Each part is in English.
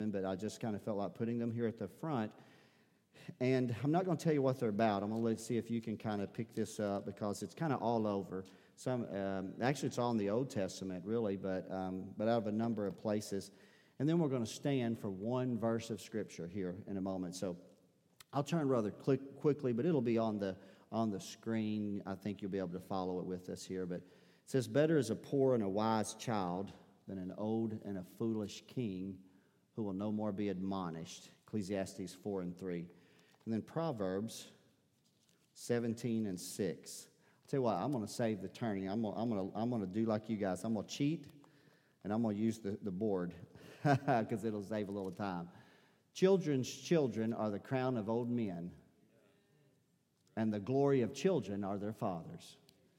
but I just kind of felt like putting them here at the front. And I'm not going to tell you what they're about. I'm going to let's see if you can kind of pick this up because it's kind of all over. Actually, it's all in the Old Testament, really, but out of a number of places. And then we're going to stand for one verse of Scripture here in a moment. So I'll turn rather quickly, but it'll be on the screen. I think you'll be able to follow it with us here. But it says, "Better is a poor and a wise child than an old and a foolish king who will no more be admonished." Ecclesiastes 4:3. And then Proverbs 17:6. I'll tell you what, I'm going to save the turning. I'm going to do like you guys. I'm going to cheat, and I'm going to use the board because it'll save a little time. "Children's children are the crown of old men, and the glory of children are their fathers."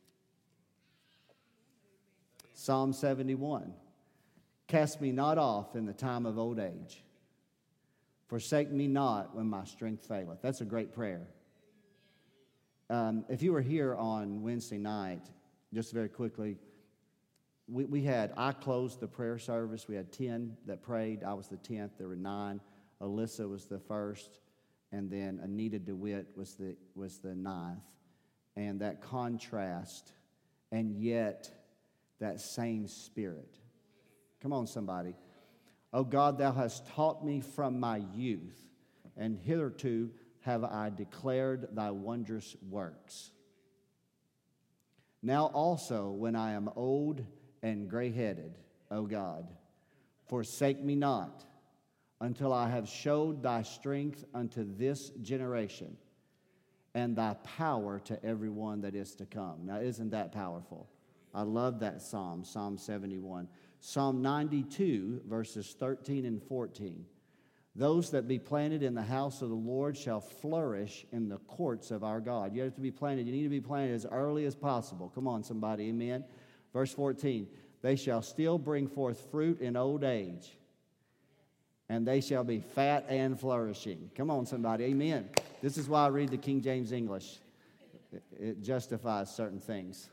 Psalm 71. "Cast me not off in the time of old age. Forsake me not when my strength faileth." That's a great prayer. If you were here on Wednesday night, just very quickly, I closed the prayer service. We had 10 that prayed. I was the 10th. There were 9. Alyssa was the first, and then Anita DeWitt was the 9th. And that contrast, and yet that same spirit. Come on, somebody. "O God, thou hast taught me from my youth, and hitherto have I declared thy wondrous works. Now also, when I am old and gray-headed, O God, forsake me not, until I have showed thy strength unto this generation, and thy power to everyone that is to come." Now, isn't that powerful? I love that psalm, Psalm 71. Psalm 92, verses 13 and 14. "Those that be planted in the house of the Lord shall flourish in the courts of our God." You have to be planted. You need to be planted as early as possible. Come on, somebody. Amen. Verse 14. "They shall still bring forth fruit in old age, and they shall be fat and flourishing." Come on, somebody. Amen. This is why I read the King James English. It justifies certain things.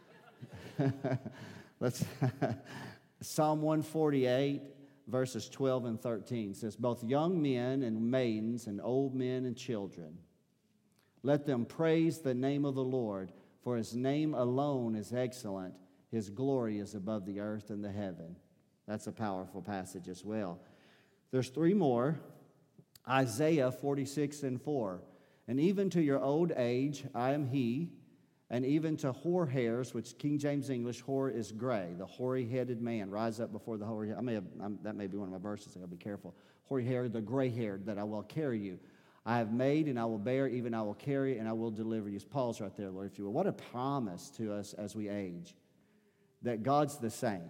Let's... Psalm 148, verses 12 and 13 says, "Both young men and maidens and old men and children, let them praise the name of the Lord, for his name alone is excellent. His glory is above the earth and the heaven." That's a powerful passage as well. There's 3 more. Isaiah 46:4. "And even to your old age I am he, and even to hoar hairs," which King James English, hoar is gray. "The hoary-headed man rise up before the hoary." That may be one of my verses. I got to be careful. "Hoary-haired, the gray-haired, that I will carry you. I have made, and I will bear, even I will carry, and I will deliver you." Pause right there, Lord, if you will. What a promise to us as we age, that God's the same.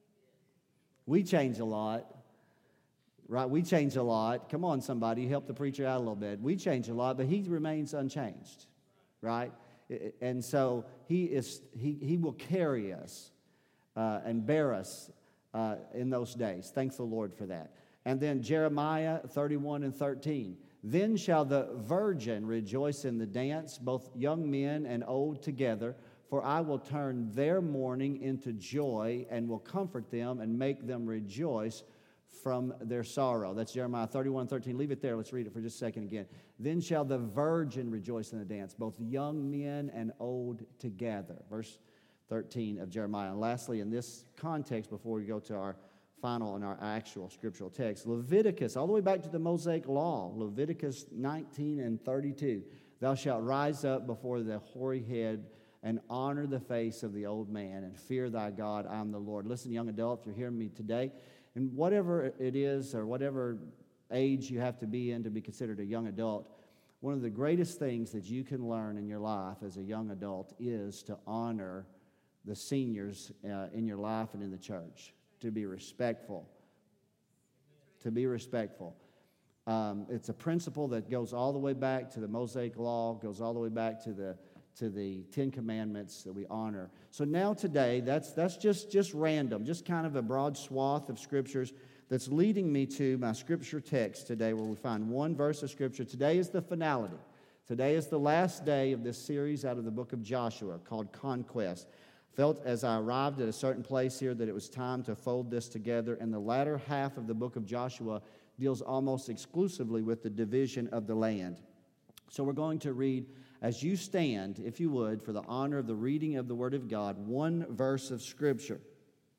We change a lot, right? We change a lot. Come on, somebody, help the preacher out a little bit. We change a lot, but he remains unchanged, right? And so he will carry us and bear us in those days. Thank the Lord for that. And then Jeremiah 31:13. "Then shall the virgin rejoice in the dance, both young men and old together, for I will turn their mourning into joy and will comfort them and make them rejoice from their sorrow." That's Jeremiah 31:13. Leave it there. Let's read it for just a second again. "Then shall the virgin rejoice in the dance, both young men and old together." Verse 13 of Jeremiah. And lastly, in this context, before we go to our final and our actual scriptural text, Leviticus, all the way back to the Mosaic Law, Leviticus 19:32. "Thou shalt rise up before the hoary head and honor the face of the old man, and fear thy God, I am the Lord." Listen, young adult, if you're hearing me today, and whatever it is or whatever age you have to be in to be considered a young adult, one of the greatest things that you can learn in your life as a young adult is to honor the seniors in your life and in the church, to be respectful. To be respectful. It's a principle that goes all the way back to the Mosaic Law, goes all the way back to the 10 Commandments that we honor. So now today, that's just random, just kind of a broad swath of scriptures that's leading me to my scripture text today, where we find one verse of scripture. Today is the finality. Today is the last day of this series out of the book of Joshua called Conquest. Felt as I arrived at a certain place here that it was time to fold this together. In the latter half of the book of Joshua, deals almost exclusively with the division of the land. So we're going to read, as you stand, if you would, for the honor of the reading of the Word of God, one verse of Scripture. It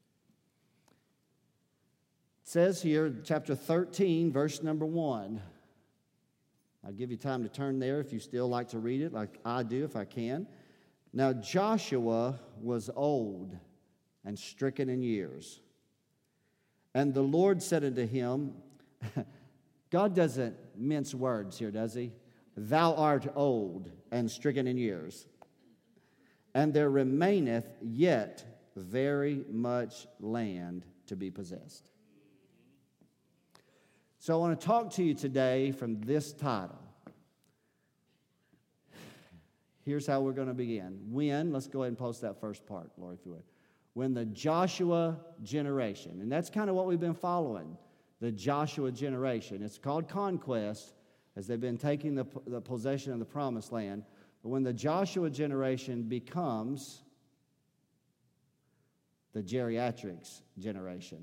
says here, chapter 13, verse number 1. I'll give you time to turn there if you still like to read it, like I do if I can. Now Joshua was old and stricken in years. And the Lord said unto him, God doesn't mince words here, does he? Thou art old and stricken in years, and there remaineth yet very much land to be possessed. So I want to talk to you today from this title. Here's how we're going to begin. Let's go ahead and post that first part, Lord, if you would. When the Joshua generation, and that's kind of what we've been following, the Joshua generation. It's called conquest, as they've been taking the possession of the promised land. But when the Joshua generation becomes the geriatrics generation.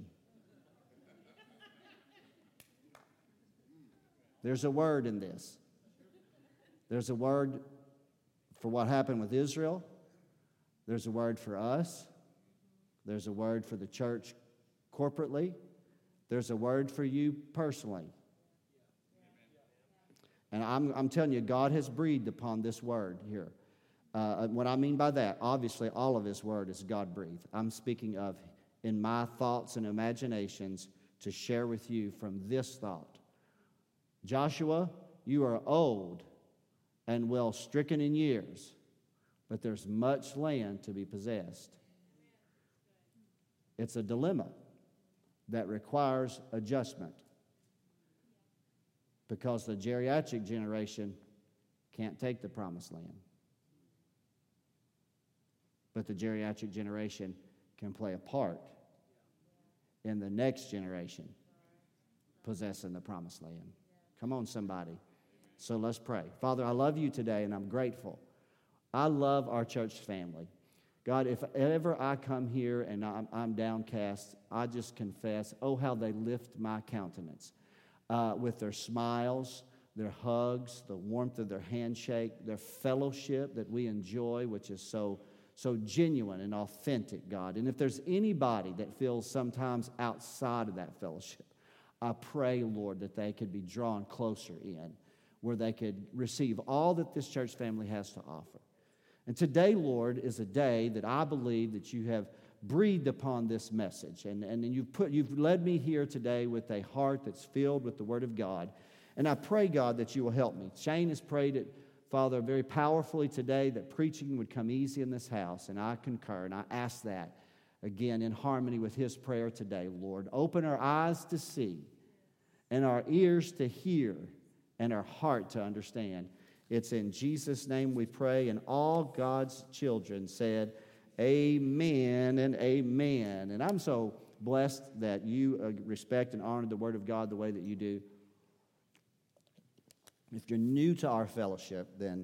There's a word in this. There's a word for what happened with Israel. There's a word for us. There's a word for the church corporately. There's a word for you personally. And I'm telling you, God has breathed upon this word here. What I mean by that, obviously, all of His word is God-breathed. I'm speaking of in my thoughts and imaginations to share with you from this thought. Joshua, you are old and well stricken in years, but there's much land to be possessed. It's a dilemma that requires adjustment because the geriatric generation can't take the promised land. But the geriatric generation can play a part in the next generation possessing the promised land. Come on, somebody. So let's pray. Father, I love you today, and I'm grateful. I love our church family. God, if ever I come here and I'm downcast, I just confess, oh, how they lift my countenance with their smiles, their hugs, the warmth of their handshake, their fellowship that we enjoy, which is so genuine and authentic, God. And if there's anybody that feels sometimes outside of that fellowship, I pray, Lord, that they could be drawn closer in, where they could receive all that this church family has to offer. And today, Lord, is a day that I believe that you have breathed upon this message. And you've led me here today with a heart that's filled with the Word of God. And I pray, God, that you will help me. Shane has prayed it, Father, very powerfully today, that preaching would come easy in this house. And I concur, and I ask that, again, in harmony with his prayer today, Lord. Open our eyes to see, and our ears to hear, and our heart to understand. It's in Jesus' name we pray, and all God's children said, amen and amen. And I'm so blessed that you respect and honor the Word of God the way that you do. If you're new to our fellowship, then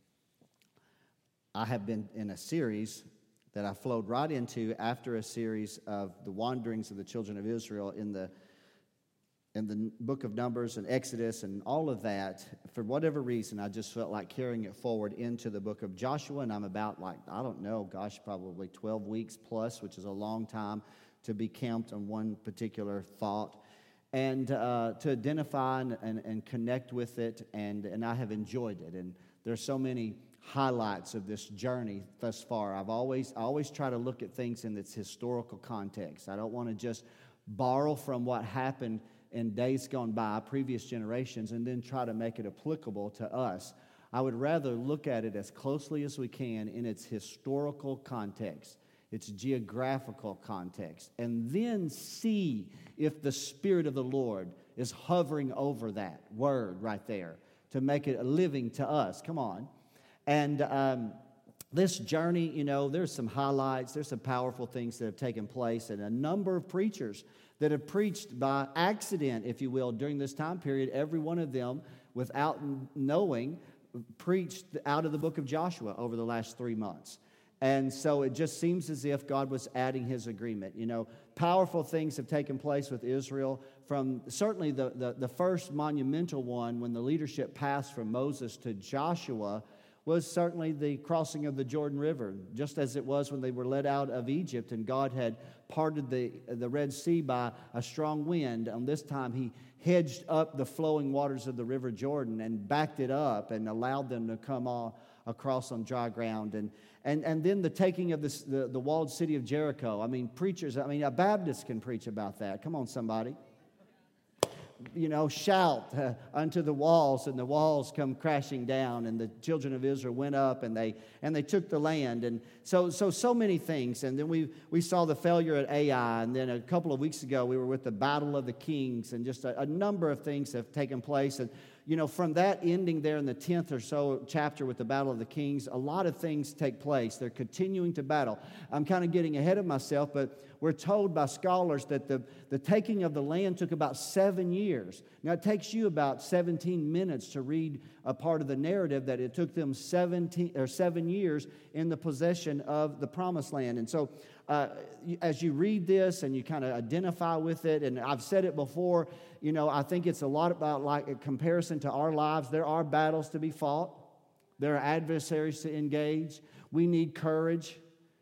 I have been in a series that I flowed right into after a series of the wanderings of the children of Israel in the book of Numbers and Exodus and all of that. For whatever reason, I just felt like carrying it forward into the book of Joshua, and I'm about probably 12 weeks plus, which is a long time to be camped on one particular thought, and to identify and connect with it, and I have enjoyed it. And there's so many highlights of this journey thus far. I always try to look at things in its historical context. I don't want to just borrow from what happened in days gone by, previous generations, and then try to make it applicable to us. I would rather look at it as closely as we can in its historical context, its geographical context, and then see if the Spirit of the Lord is hovering over that word right there to make it a living to us. Come on. And this journey, there's some highlights, there's some powerful things that have taken place, and a number of preachers that have preached by accident, if you will, during this time period. Every one of them, without knowing, preached out of the book of Joshua over the last 3 months. And so it just seems as if God was adding His agreement. powerful things have taken place with Israel, from certainly the first monumental one when the leadership passed from Moses to Joshua was certainly the crossing of the Jordan River, just as it was when they were led out of Egypt and God had parted the Red Sea by a strong wind. On this time, he hedged up the flowing waters of the River Jordan and backed it up and allowed them to come across on dry ground. And then the taking of the walled city of Jericho. I mean, preachers, a Baptist can preach about that. Come on, somebody. Shout unto the walls, and the walls come crashing down, and the children of Israel went up, and they took the land, and so many things. And then we saw the failure at Ai, and then a couple of weeks ago we were with the Battle of the Kings, and just a number of things have taken place. And from that ending there in the 10th or so chapter with the Battle of the Kings, a lot of things take place. They're continuing to battle. I'm kind of getting ahead of myself, but we're told by scholars that the taking of the land took about 7 years. Now, it takes you about 17 minutes to read a part of the narrative that it took them 7 years in the possession of the Promised Land. And so as you read this and you kind of identify with it, and I've said it before, I think it's a lot about like a comparison to our lives. There are battles to be fought. There are adversaries to engage. We need courage.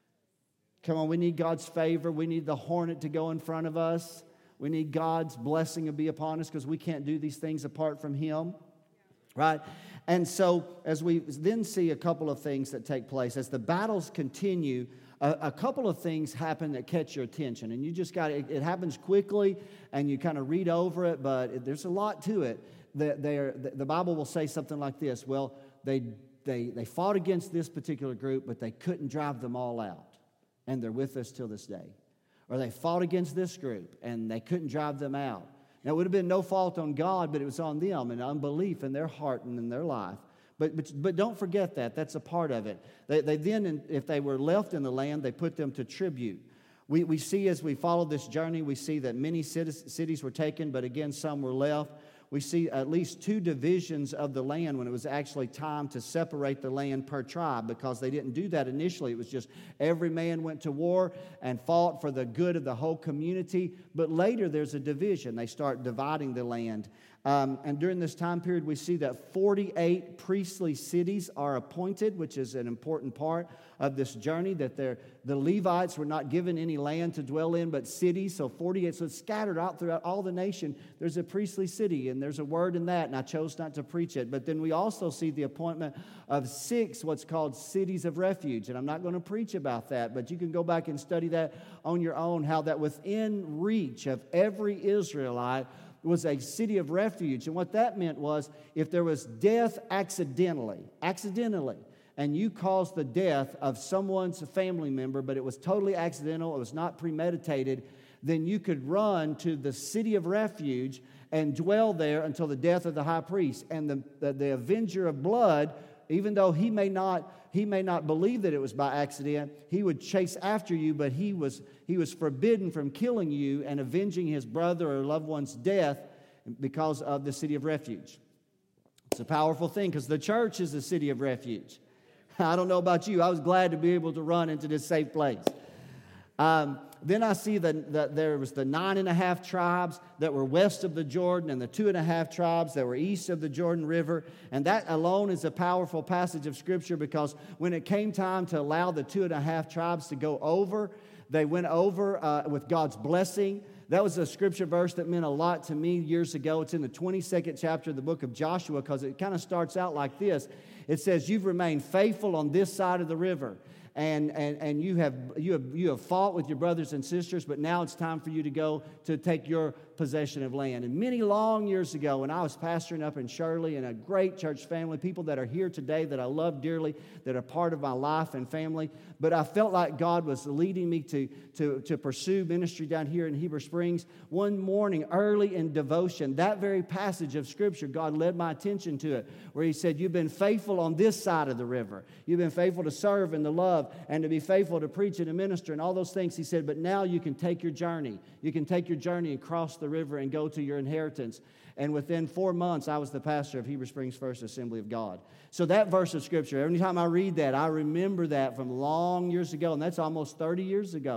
Come on, we need God's favor. We need the hornet to go in front of us. We need God's blessing to be upon us because we can't do these things apart from Him, right? And so as we then see a couple of things that take place, as the battles continue, a couple of things happen that catch your attention. And you just it happens quickly, and you kind of read over it, but there's a lot to it. The Bible will say something like this: well, they fought against this particular group, but they couldn't drive them all out. And they're with us till this day. Or they fought against this group, and they couldn't drive them out. Now, it would have been no fault on God, but it was on them and unbelief in their heart and in their life. But don't forget that. That's a part of it. They then, if they were left in the land, they put them to tribute. We see as we follow this journey, we see that many cities were taken, but again, some were left. We see at least 2 divisions of the land when it was actually time to separate the land per tribe, because they didn't do that initially. It was just every man went to war and fought for the good of the whole community. But later there's a division. They start dividing the land. And during this time period, we see that 48 priestly cities are appointed, which is an important part of this journey, that the Levites were not given any land to dwell in, but cities. So 48, so it's scattered out throughout all the nation. There's a priestly city, and there's a word in that, and I chose not to preach it. But then we also see the appointment of 6 what's called cities of refuge. And I'm not going to preach about that, but you can go back and study that on your own, how that within reach of every Israelite was a city of refuge. And what that meant was, if there was death accidentally, and you caused the death of someone's family member, but it was totally accidental, it was not premeditated, then you could run to the city of refuge and dwell there until the death of the high priest. And the avenger of blood, even though he may not believe that it was by accident, he would chase after you, but he was forbidden from killing you and avenging his brother or loved one's death because of the city of refuge. It's a powerful thing, because the church is the city of refuge. I don't know about you. I was glad to be able to run into this safe place. Then I see that there was the 9.5 tribes that were west of the Jordan and the 2.5 tribes that were east of the Jordan River. And that alone is a powerful passage of Scripture, because when it came time to allow the 2.5 tribes to go over, they went over with God's blessing. That was a Scripture verse that meant a lot to me years ago. It's in the 22nd chapter of the book of Joshua, because it kind of starts out like this. It says, "You've remained faithful on this side of the river. And you have fought with your brothers and sisters, but now it's time for you to go to take your possession of land." And many long years ago, when I was pastoring up in Shirley, and a great church family, people that are here today that I love dearly, that are part of my life and family, but I felt like God was leading me to pursue ministry down here in Heber Springs. One morning, early in devotion, that very passage of Scripture, God led my attention to it, where He said, "You've been faithful on this side of the river. You've been faithful to serve and to love and to be faithful to preach and to minister," and all those things. He said, "But now you can take your journey. You can take your journey and cross the river and go to your inheritance." And within 4 months, I was the pastor of Heber Springs First Assembly of God. So that verse of Scripture, every time I read that, I remember that from long years ago, and that's almost 30 years ago.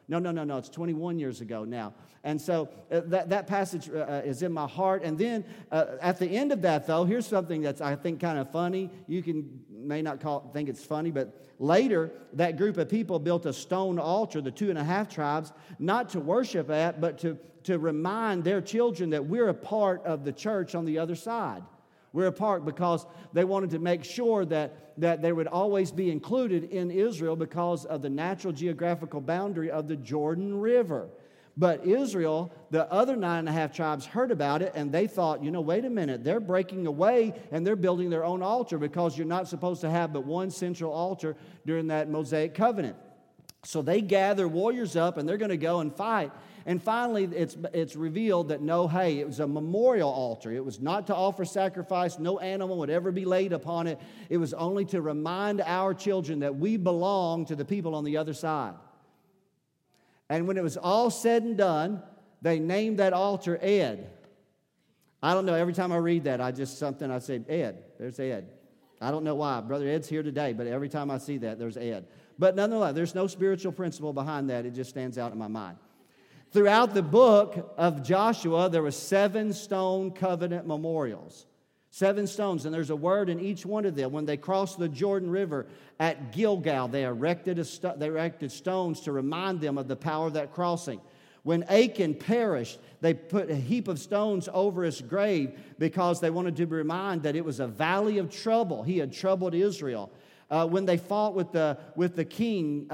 No. It's 21 years ago now. And so that passage is in my heart. And then at the end of that, though, here's something that's, I think, kind of funny. You may not think it's funny, but later that group of people built a stone altar, the 2.5 tribes, not to worship at, but to remind their children that we're a part of the church on the other side. We're a part because they wanted to make sure that they would always be included in Israel because of the natural geographical boundary of the Jordan River. But Israel, the other 9.5 tribes heard about it, and they thought, wait a minute, they're breaking away and they're building their own altar because you're not supposed to have but one central altar during that Mosaic covenant. So they gather warriors up and they're going to go and fight. And finally, it's revealed that it was a memorial altar. It was not to offer sacrifice. No animal would ever be laid upon it. It was only to remind our children that we belong to the people on the other side. And when it was all said and done, they named that altar Ed. I don't know, every time I read that, I say, Ed, there's Ed. I don't know why. Brother Ed's here today, but every time I see that, there's Ed. But nonetheless, there's no spiritual principle behind that. It just stands out in my mind. Throughout the book of Joshua, there were 7 stone covenant memorials. 7 stones, and there's a word in each one of them. When they crossed the Jordan River at Gilgal, they erected stones to remind them of the power of that crossing. When Achan perished, they put a heap of stones over his grave because they wanted to remind that it was a valley of trouble. He had troubled Israel. When they fought with the king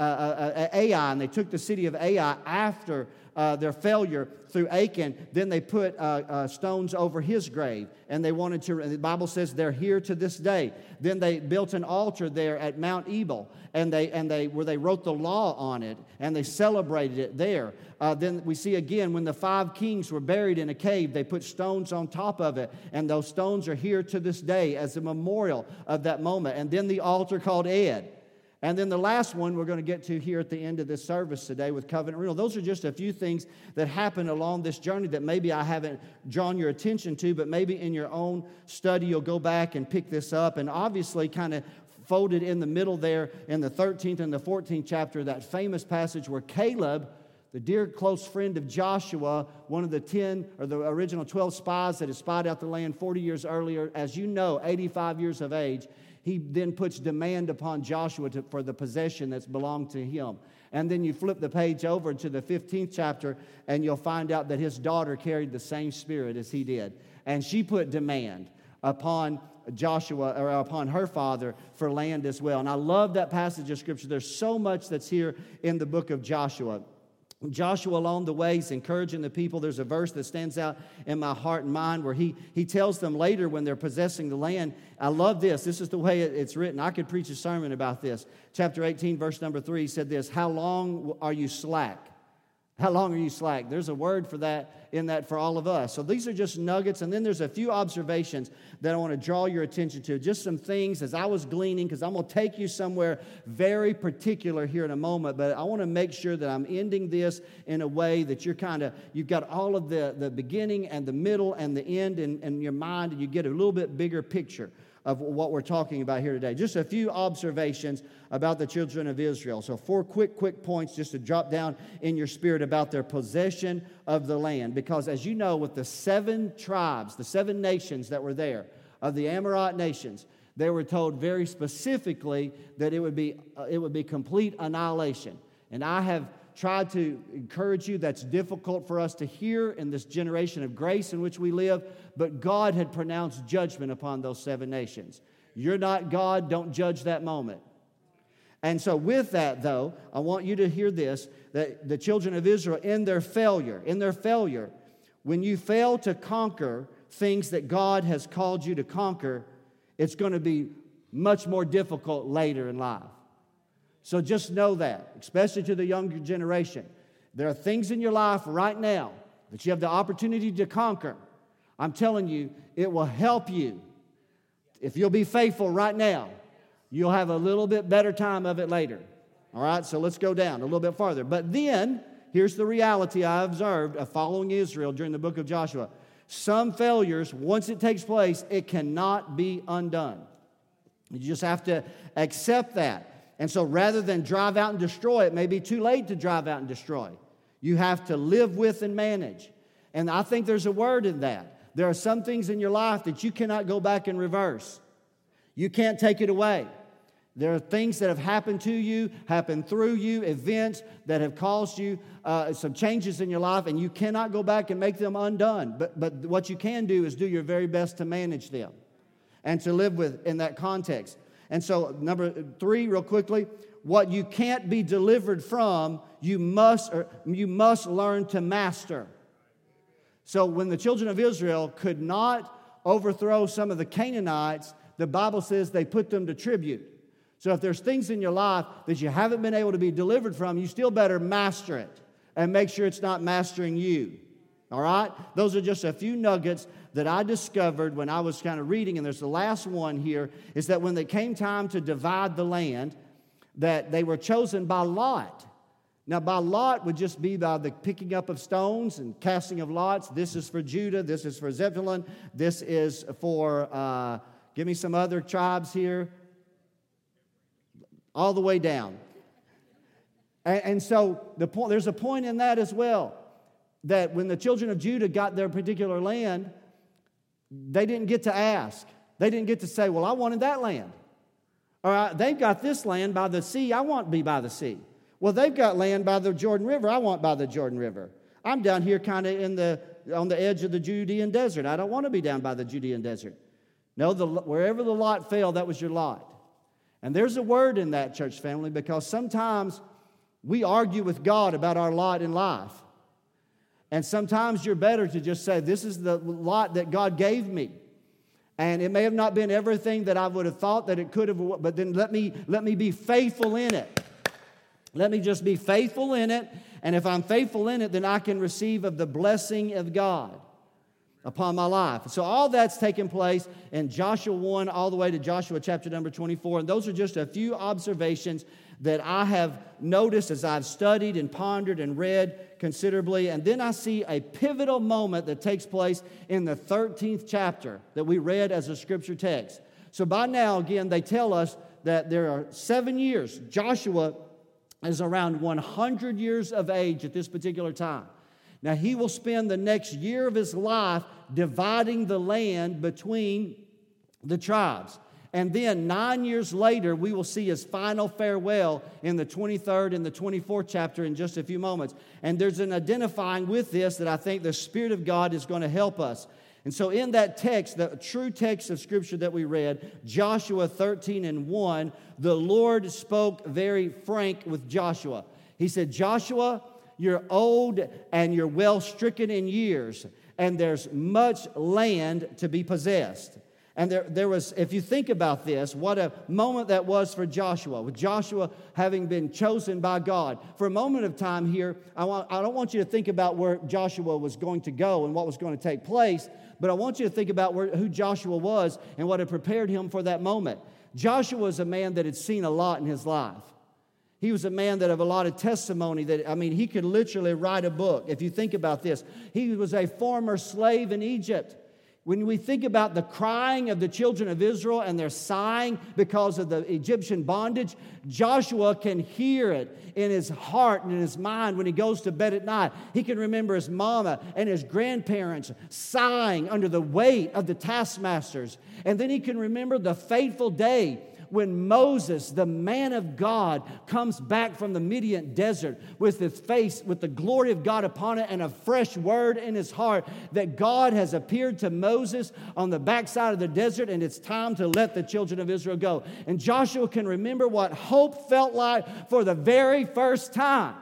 Ai, and they took the city of Ai after their failure through Achan, then they put stones over his grave, and they wanted to. And the Bible says they're here to this day. Then they built an altar there at Mount Ebal, and they wrote the law on it, and they celebrated it there. Then we see again when the 5 kings were buried in a cave, they put stones on top of it, and those stones are here to this day as a memorial of that moment. And then the altar called Ed. And then the last one we're going to get to here at the end of this service today with covenant renewal. Those are just a few things that happened along this journey that maybe I haven't drawn your attention to, but maybe in your own study you'll go back and pick this up. And obviously kind of folded in the middle there in the 13th and the 14th chapter, that famous passage where Caleb, the dear close friend of Joshua, one of the 10 or the original 12 spies that had spied out the land 40 years earlier, as you know, 85 years of age, he then puts demand upon Joshua for the possession that's belonged to him. And then you flip the page over to the 15th chapter, and you'll find out that his daughter carried the same spirit as he did. And she put demand upon Joshua, or upon her father, for land as well. And I love that passage of Scripture. There's so much that's here in the book of Joshua. Joshua along the way is encouraging the people. There's a verse that stands out in my heart and mind where he tells them later when they're possessing the land. I love this. This is the way it's written. I could preach a sermon about this. Chapter 18, verse number 3, he said this: how long are you slack? How long are you slack? There's a word for that in that for all of us. So these are just nuggets, and then there's a few observations that I want to draw your attention to. Just some things as I was gleaning, because I'm going to take you somewhere very particular here in a moment, but I want to make sure that I'm ending this in a way that you've got all of the beginning and the middle and the end in your mind, and you get a little bit bigger picture of what we're talking about here today. Just a few observations about the children of Israel. So 4 quick points just to drop down in your spirit about their possession of the land. Because as you know, with the 7 tribes, the 7 nations that were there, of the Amorite nations, they were told very specifically that it would be complete annihilation. And I have tried to encourage you, that's difficult for us to hear in this generation of grace in which we live, but God had pronounced judgment upon those 7 nations. You're not God, don't judge that moment. And so with that, though, I want you to hear this, that the children of Israel, in their failure, when you fail to conquer things that God has called you to conquer, it's going to be much more difficult later in life. So just know that, especially to the younger generation. There are things in your life right now that you have the opportunity to conquer. I'm telling you, it will help you. If you'll be faithful right now, you'll have a little bit better time of it later. All right, so let's go down a little bit farther. But then, here's the reality I observed of following Israel during the book of Joshua. Some failures, once it takes place, it cannot be undone. You just have to accept that. And so rather than drive out and destroy, it may be too late to drive out and destroy. You have to live with and manage. And I think there's a word in that. There are some things in your life that you cannot go back and reverse. You can't take it away. There are things that have happened to you, happened through you, events that have caused you some changes in your life, and you cannot go back and make them undone. But what you can do is do your very best to manage them and to live with in that context. And so, number 3, real quickly, what you can't be delivered from, you must learn to master. So when the children of Israel could not overthrow some of the Canaanites, the Bible says they put them to tribute. So if there's things in your life that you haven't been able to be delivered from, you still better master it and make sure it's not mastering you. All right? Those are just a few nuggets that I discovered when I was kind of reading, and there's the last one here, is that when it came time to divide the land, that they were chosen by lot. Now, by lot would just be by the picking up of stones and casting of lots. This is for Judah. This is for Zebulun. This is for, give me some other tribes here. All the way down. And so there's a point in that as well, that when the children of Judah got their particular land, they didn't get to ask. They didn't get to say, well, I wanted that land. Or they've got this land by the sea, I want to be by the sea. Well, they've got land by the Jordan River, I want by the Jordan River. I'm down here kind of on the edge of the Judean desert. I don't want to be down by the Judean desert. No, wherever the lot fell, that was your lot. And there's a word in that, church family, because sometimes we argue with God about our lot in life. And sometimes you're better to just say, this is the lot that God gave me. And it may have not been everything that I would have thought that it could have, but then let me be faithful in it. Let me just be faithful in it. And if I'm faithful in it, then I can receive of the blessing of God upon my life. So all that's taken place in Joshua 1 all the way to Joshua chapter number 24. And those are just a few observations that I have noticed as I've studied and pondered and read considerably. And then I see a pivotal moment that takes place in the 13th chapter that we read as a scripture text. So by now, again, they tell us that there are 7 years. Joshua is around 100 years of age at this particular time. Now, he will spend the next year of his life dividing the land between the tribes. And then 9 years later, we will see his final farewell in the 23rd and the 24th chapter in just a few moments. And there's an identifying with this that I think the Spirit of God is going to help us. And so in that text, the true text of Scripture that we read, Joshua 13:1, the Lord spoke very frank with Joshua. He said, Joshua, you're old and you're well stricken in years, and there's much land to be possessed. And there was, if you think about this, what a moment that was for Joshua, with Joshua having been chosen by God. For a moment of time here, I don't want you to think about where Joshua was going to go and what was going to take place, but I want you to think about who Joshua was and what had prepared him for that moment. Joshua was a man that had seen a lot in his life. He was a man that had a lot of testimony he could literally write a book. If you think about this, he was a former slave in Egypt. When we think about the crying of the children of Israel and their sighing because of the Egyptian bondage, Joshua can hear it in his heart and in his mind when he goes to bed at night. He can remember his mama and his grandparents sighing under the weight of the taskmasters. And then he can remember the fateful day when Moses, the man of God, comes back from the Midian desert with his face, with the glory of God upon it and a fresh word in his heart that God has appeared to Moses on the backside of the desert and it's time to let the children of Israel go. And Joshua can remember what hope felt like for the very first time.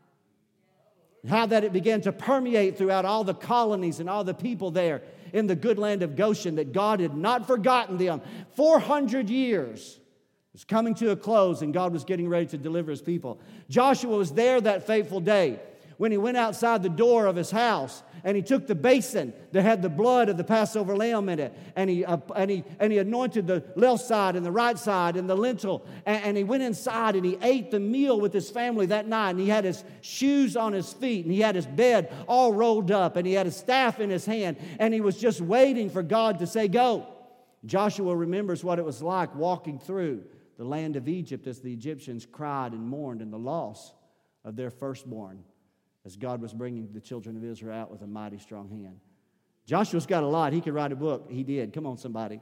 How that it began to permeate throughout all the colonies and all the people there in the good land of Goshen, that God had not forgotten them. 400 years was coming to a close, and God was getting ready to deliver his people. Joshua was there that fateful day when he went outside the door of his house and he took the basin that had the blood of the Passover lamb in it, and he anointed the left side and the right side and the lintel, and he went inside and he ate the meal with his family that night, and he had his shoes on his feet and he had his bed all rolled up and he had his staff in his hand, and he was just waiting for God to say go. Joshua remembers what it was like walking through the land of Egypt as the Egyptians cried and mourned in the loss of their firstborn as God was bringing the children of Israel out with a mighty strong hand. Joshua's got a lot. He could write a book. He did. Come on, somebody.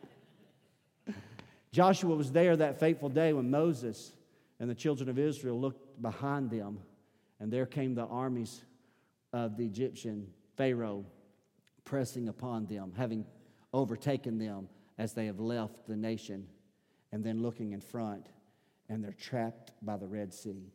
Joshua was there that fateful day when Moses and the children of Israel looked behind them, and there came the armies of the Egyptian Pharaoh pressing upon them, having overtaken them as they have left the nation, and then looking in front, and they're trapped by the Red Sea.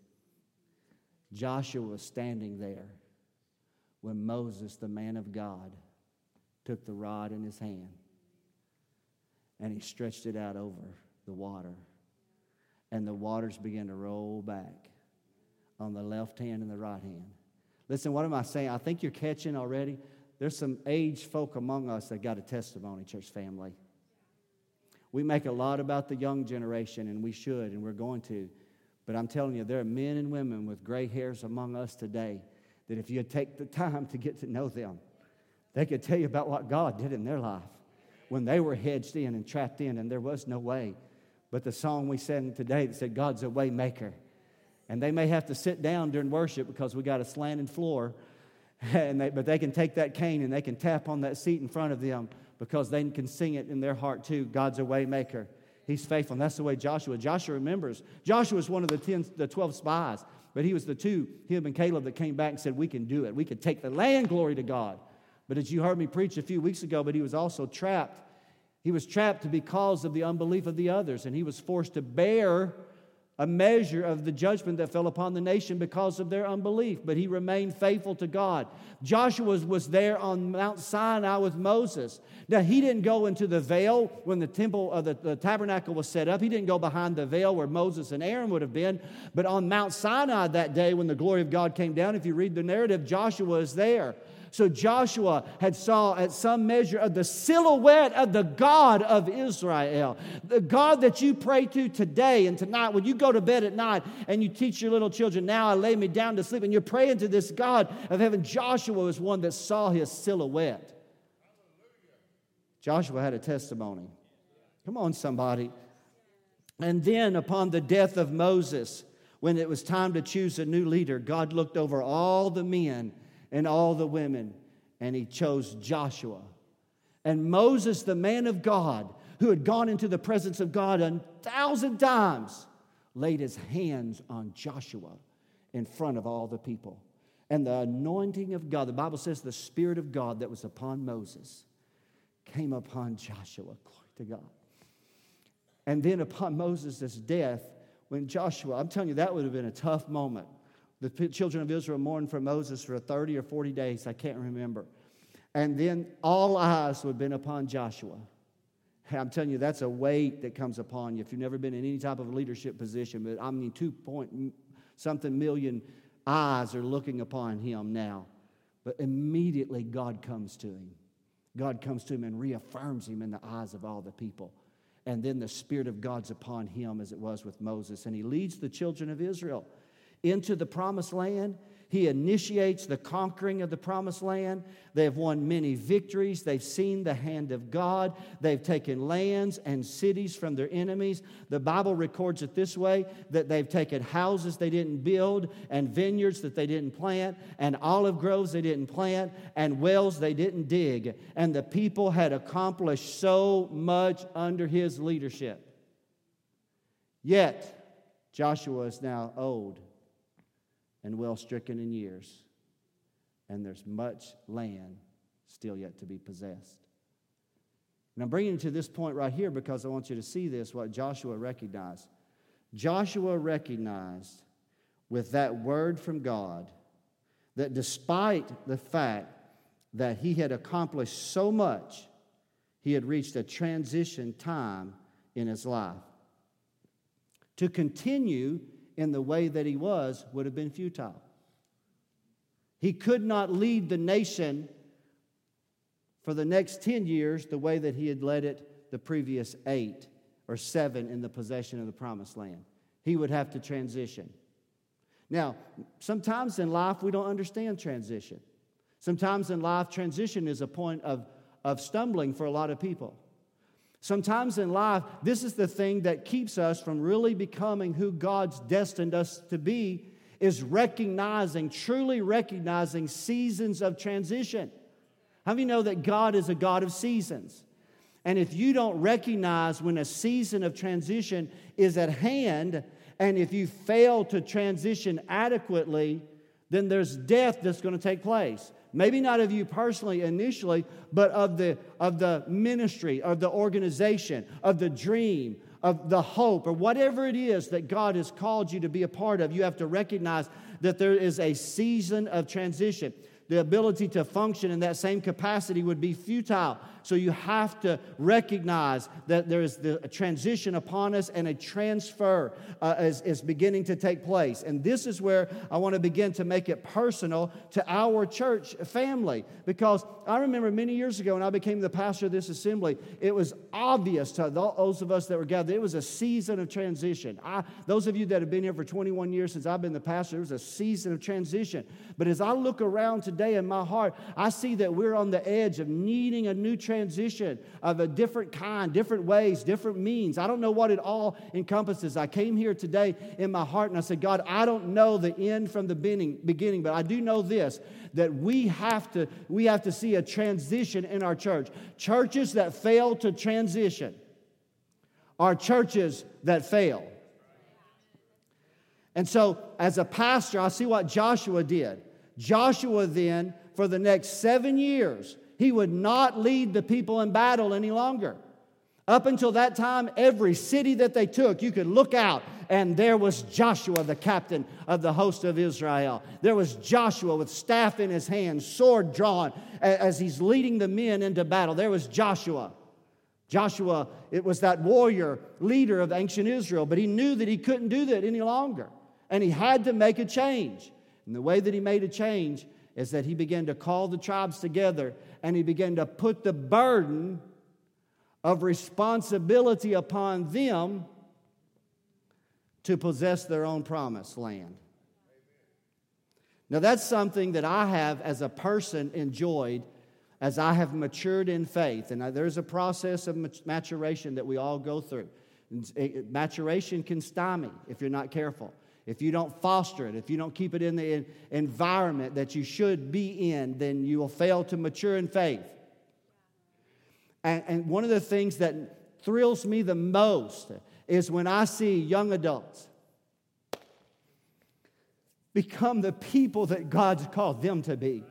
Joshua was standing there when Moses, the man of God, took the rod in his hand, and he stretched it out over the water, and the waters began to roll back on the left hand and the right hand. Listen, what am I saying? I think you're catching already. There's some aged folk among us that got a testimony, church family. We make a lot about the young generation, and we should, and we're going to. But I'm telling you, there are men and women with gray hairs among us today that if you take the time to get to know them, they could tell you about what God did in their life when they were hedged in and trapped in, and there was no way. But the song we sang today that said, God's a way maker. And they may have to sit down during worship because we got a slanted floor, but they can take that cane and they can tap on that seat in front of them because they can sing it in their heart too. God's a way maker. He's faithful. And that's the way Joshua remembers. Joshua was one of the 12 spies, but he was the two, him and Caleb, that came back and said, we can do it. We can take the land, glory to God. But as you heard me preach a few weeks ago, but he was also trapped. He was trapped because of the unbelief of the others, and he was forced to bear a measure of the judgment that fell upon the nation because of their unbelief. But he remained faithful to God. Joshua was there on Mount Sinai with Moses. Now, he didn't go into the veil when the temple of the tabernacle was set up. He didn't go behind the veil where Moses and Aaron would have been. But on Mount Sinai that day when the glory of God came down, if you read the narrative, Joshua is there. So Joshua had saw at some measure of the silhouette of the God of Israel. The God that you pray to today and tonight when you go to bed at night and you teach your little children, now I lay me down to sleep, and you're praying to this God of heaven. Joshua was one that saw his silhouette. Joshua had a testimony. Come on, somebody. And then upon the death of Moses, when it was time to choose a new leader, God looked over all the men and all the women, and he chose Joshua. And Moses, the man of God, who had gone into the presence of God 1,000 times, laid his hands on Joshua in front of all the people. And the anointing of God, the Bible says the Spirit of God that was upon Moses came upon Joshua. Glory to God. And then upon Moses' death, when Joshua, I'm telling you, that would have been a tough moment. The children of Israel mourned for Moses for 30 or 40 days. I can't remember. And then all eyes would have been upon Joshua. Hey, I'm telling you, that's a weight that comes upon you if you've never been in any type of leadership position. But I mean, 2-point-something million eyes are looking upon him now. But immediately God comes to him. God comes to him and reaffirms him in the eyes of all the people. And then the Spirit of God's upon him as it was with Moses. And he leads the children of Israel into the promised land. He initiates the conquering of the promised land. They have won many victories. They've seen the hand of God. They've taken lands and cities from their enemies. The Bible records it this way, that they've taken houses they didn't build, and vineyards that they didn't plant, and olive groves they didn't plant, and wells they didn't dig. And the people had accomplished so much under his leadership. Yet, Joshua is now old and well stricken in years, and there's much land still yet to be possessed. And I'm bringing you to this point right here because I want you to see this, what Joshua recognized. Joshua recognized with that word from God that despite the fact that he had accomplished so much, he had reached a transition time in his life. To continue in the way that he was would have been futile. He could not lead the nation for the next 10 years the way that he had led it the previous 8 or 7 in the possession of the promised land. He would have to transition. Now, sometimes in life we don't understand transition. Sometimes in life transition is a point of stumbling for a lot of people. Sometimes in life, this is the thing that keeps us from really becoming who God's destined us to be, is truly recognizing seasons of transition. How many know that God is a God of seasons? And if you don't recognize when a season of transition is at hand, and if you fail to transition adequately, then there's death that's going to take place. Maybe not of you personally initially, but of the ministry, of the organization, of the dream, of the hope, or whatever it is that God has called you to be a part of. You have to recognize that there is a season of transition. The ability to function in that same capacity would be futile. So you have to recognize that there is a transition upon us, and a transfer is beginning to take place. And this is where I want to begin to make it personal to our church family. Because I remember many years ago when I became the pastor of this assembly, it was obvious to those of us that were gathered, it was a season of transition. Those of you that have been here for 21 years since I've been the pastor, it was a season of transition. But as I look around today in my heart, I see that we're on the edge of needing a new transition of a different kind, different ways, different means. I don't know what it all encompasses. I came here today in my heart and I said, God, I don't know the end from the beginning, but I do know this, that we have to see a transition in our church. Churches that fail to transition are churches that fail. And so, as a pastor, I see what Joshua did. Joshua then, for the next 7 years, he would not lead the people in battle any longer. Up until that time, every city that they took, you could look out, and there was Joshua, the captain of the host of Israel. There was Joshua with staff in his hand, sword drawn, as he's leading the men into battle. There was Joshua. Joshua, it was that warrior leader of ancient Israel, but he knew that he couldn't do that any longer, and he had to make a change. And the way that he made a change is that he began to call the tribes together, and he began to put the burden of responsibility upon them to possess their own promised land. Now, that's something that I have, as a person, enjoyed as I have matured in faith. And there's a process of maturation that we all go through. Maturation can stymie if you're not careful. If you don't foster it, if you don't keep it in the environment that you should be in, then you will fail to mature in faith. And one of the things that thrills me the most is when I see young adults become the people that God's called them to be.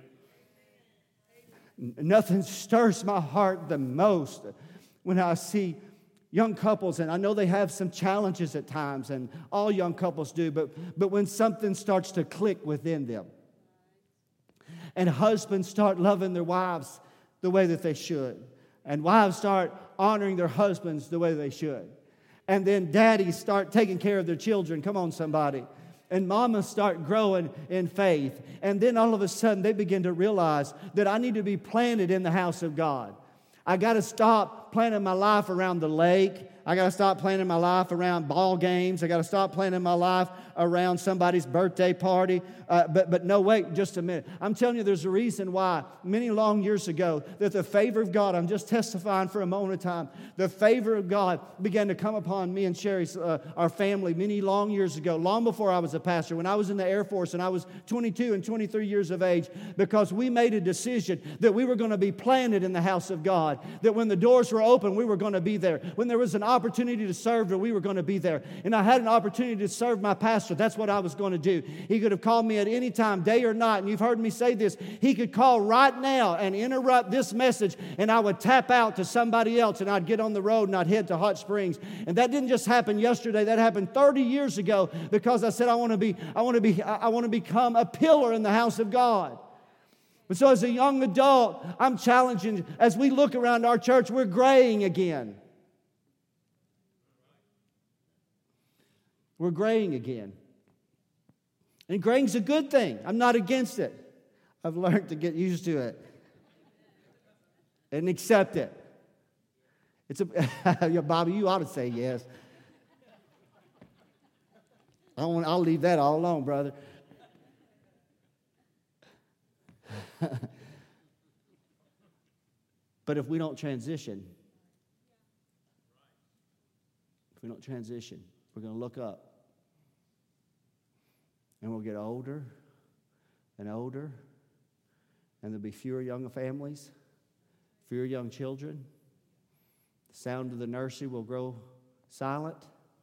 Nothing stirs my heart the most when I see young couples, and I know they have some challenges at times, and all young couples do, but when something starts to click within them, and husbands start loving their wives the way that they should, and wives start honoring their husbands the way they should, and then daddies start taking care of their children, come on somebody, and mamas start growing in faith, and then all of a sudden they begin to realize that I need to be planted in the house of God. I got to stop planning my life around the lake. I got to stop planning my life around ball games. I got to stop planning my life around somebody's birthday party. But no, wait just a minute. I'm telling you, there's a reason why many long years ago that the favor of God, I'm just testifying for a moment of time, the favor of God began to come upon me and Sherry's, our family, many long years ago, long before I was a pastor, when I was in the Air Force and I was 22 and 23 years of age, because we made a decision that we were going to be planted in the house of God, that when the doors were open, we were going to be there. When there was an opportunity to serve, we were going to be there. And I had an opportunity to serve my pastor. That's what I was going to do. He could have called me at any time, day or night, and you've heard me say this. He could call right now and interrupt this message, and I would tap out to somebody else, and I'd get on the road and I'd head to Hot Springs. And that didn't just happen yesterday. That happened 30 years ago, because I said I want to become a pillar in the house of God. And so as a young adult, I'm challenging, as we look around our church, we're graying again. We're graying again. And graying's a good thing. I'm not against it. I've learned to get used to it and accept it. Yeah, Bobby, you ought to say yes. I'll leave that all alone, brother. But if we don't transition, If we don't transition, we're going to look up. And we'll get older and older. And there'll be fewer young families, fewer young children. The sound of the nursery will grow silent.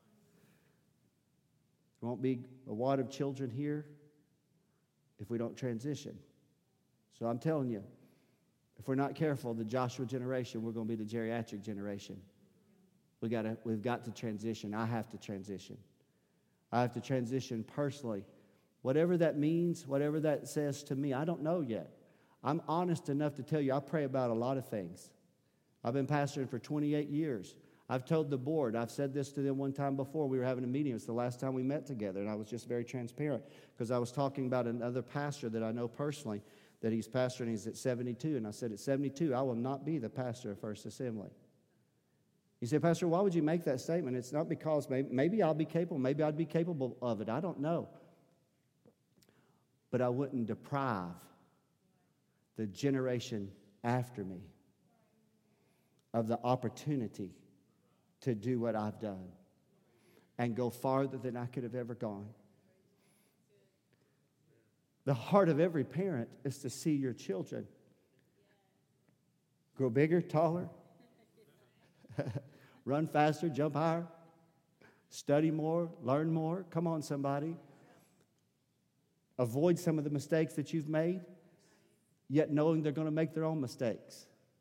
There won't be a wad of children here if we don't transition. So I'm telling you, if we're not careful, the Joshua generation, we're going to be the geriatric generation. We've got to transition. I have to transition. I have to transition personally. Whatever that means, whatever that says to me, I don't know yet. I'm honest enough to tell you I pray about a lot of things. I've been pastoring for 28 years. I've told the board, I've said this to them one time before. We were having a meeting. It was the last time we met together, and I was just very transparent because I was talking about another pastor that I know personally, that he's pastoring. He's at 72, and I said, at 72, I will not be the pastor of First Assembly. He said, Pastor, why would you make that statement? It's not because maybe I'll be capable, maybe I'd be capable of it. I don't know. But I wouldn't deprive the generation after me of the opportunity to do what I've done and go farther than I could have ever gone. The heart of every parent is to see your children grow bigger, taller, run faster, jump higher, study more, learn more. Come on, somebody. Avoid some of the mistakes that you've made, yet knowing they're going to make their own mistakes.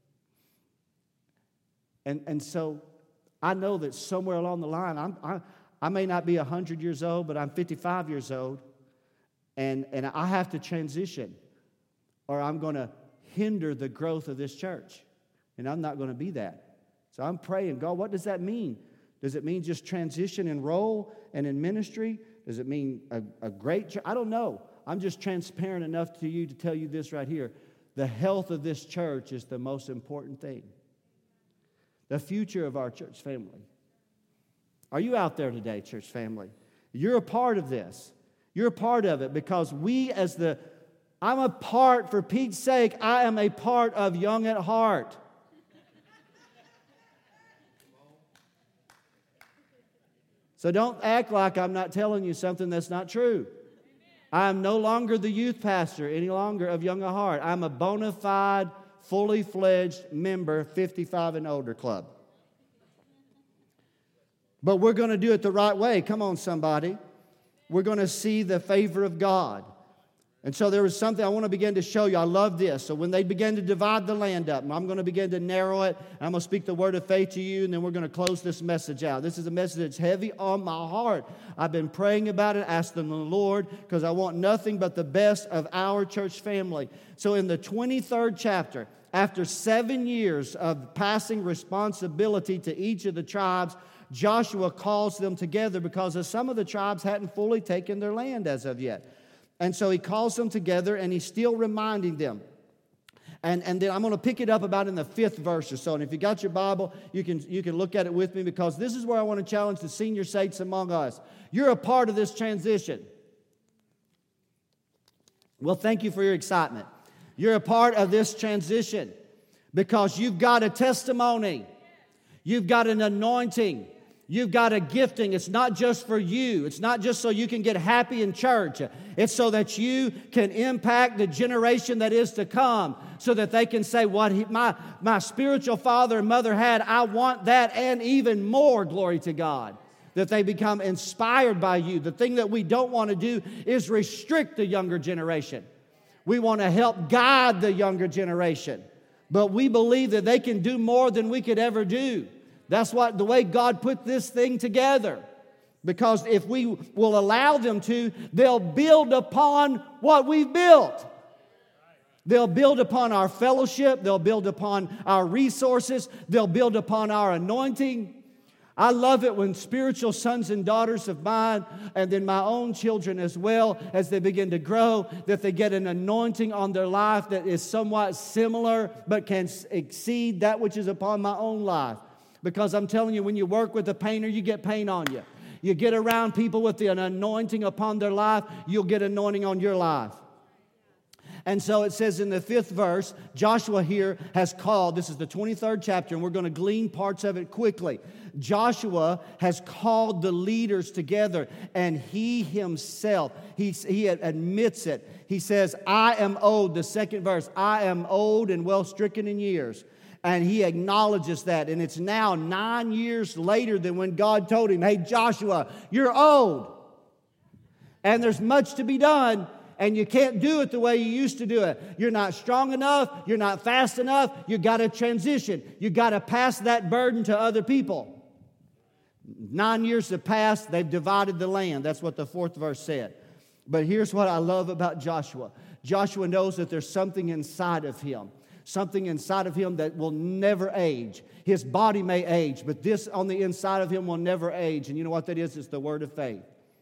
And so I know that somewhere along the line, I may not be 100 years old, but I'm 55 years old, and I have to transition, or I'm going to hinder the growth of this church, and I'm not going to be that. So I'm praying, God, what does that mean? Does it mean just transition in role and in ministry? Does it mean a great church? I don't know. I'm just transparent enough to you to tell you this right here. The health of this church is the most important thing. The future of our church family. Are you out there today, church family? You're a part of this. You're a part of it because I'm a part, for Pete's sake, I am a part of Young at Heart. So don't act like I'm not telling you something that's not true. I am no longer the youth pastor any longer of Young at Heart. I'm a bona fide, fully fledged member, 55 and older club. But we're going to do it the right way. Come on, somebody. We're going to see the favor of God. And so there was something I want to begin to show you. I love this. So when they begin to divide the land up, I'm going to begin to narrow it. I'm going to speak the word of faith to you, and then we're going to close this message out. This is a message that's heavy on my heart. I've been praying about it, asking the Lord, because I want nothing but the best of our church family. So in the 23rd chapter, after 7 years of passing responsibility to each of the tribes, Joshua calls them together because some of the tribes hadn't fully taken their land as of yet. And so he calls them together, and he's still reminding them. And then I'm going to pick it up about in the 5th verse or so. And if you got your Bible, you can look at it with me, because this is where I want to challenge the senior saints among us. You're a part of this transition. Well, thank you for your excitement. You're a part of this transition because you've got a testimony. You've got an anointing. You've got a gifting. It's not just for you. It's not just so you can get happy in church. It's so that you can impact the generation that is to come, so that they can say, what my spiritual father and mother had, I want that and even more, glory to God. That they become inspired by you. The thing that we don't want to do is restrict the younger generation. We want to help guide the younger generation. But we believe that they can do more than we could ever do. That's the way God put this thing together. Because if we will allow them to, they'll build upon what we've built. They'll build upon our fellowship. They'll build upon our resources. They'll build upon our anointing. I love it when spiritual sons and daughters of mine, and then my own children as well, as they begin to grow, that they get an anointing on their life that is somewhat similar but can exceed that which is upon my own life. Because I'm telling you, when you work with a painter, you get paint on you. You get around people with an anointing upon their life, you'll get anointing on your life. And so it says in the 5th verse, Joshua here has called, this is the 23rd chapter, and we're going to glean parts of it quickly. Joshua has called the leaders together, and he himself, he admits it. He says, I am old, the 2nd verse, I am old and well stricken in years. And he acknowledges that. And it's now 9 years later than when God told him, hey, Joshua, you're old. And there's much to be done. And you can't do it the way you used to do it. You're not strong enough. You're not fast enough. You got to transition. You got to pass that burden to other people. 9 years have passed. They've divided the land. That's what the 4th verse said. But here's what I love about Joshua. Joshua knows that there's something inside of him. Something inside of him that will never age. His body may age, but this on the inside of him will never age. And you know what that is? It's the word of faith.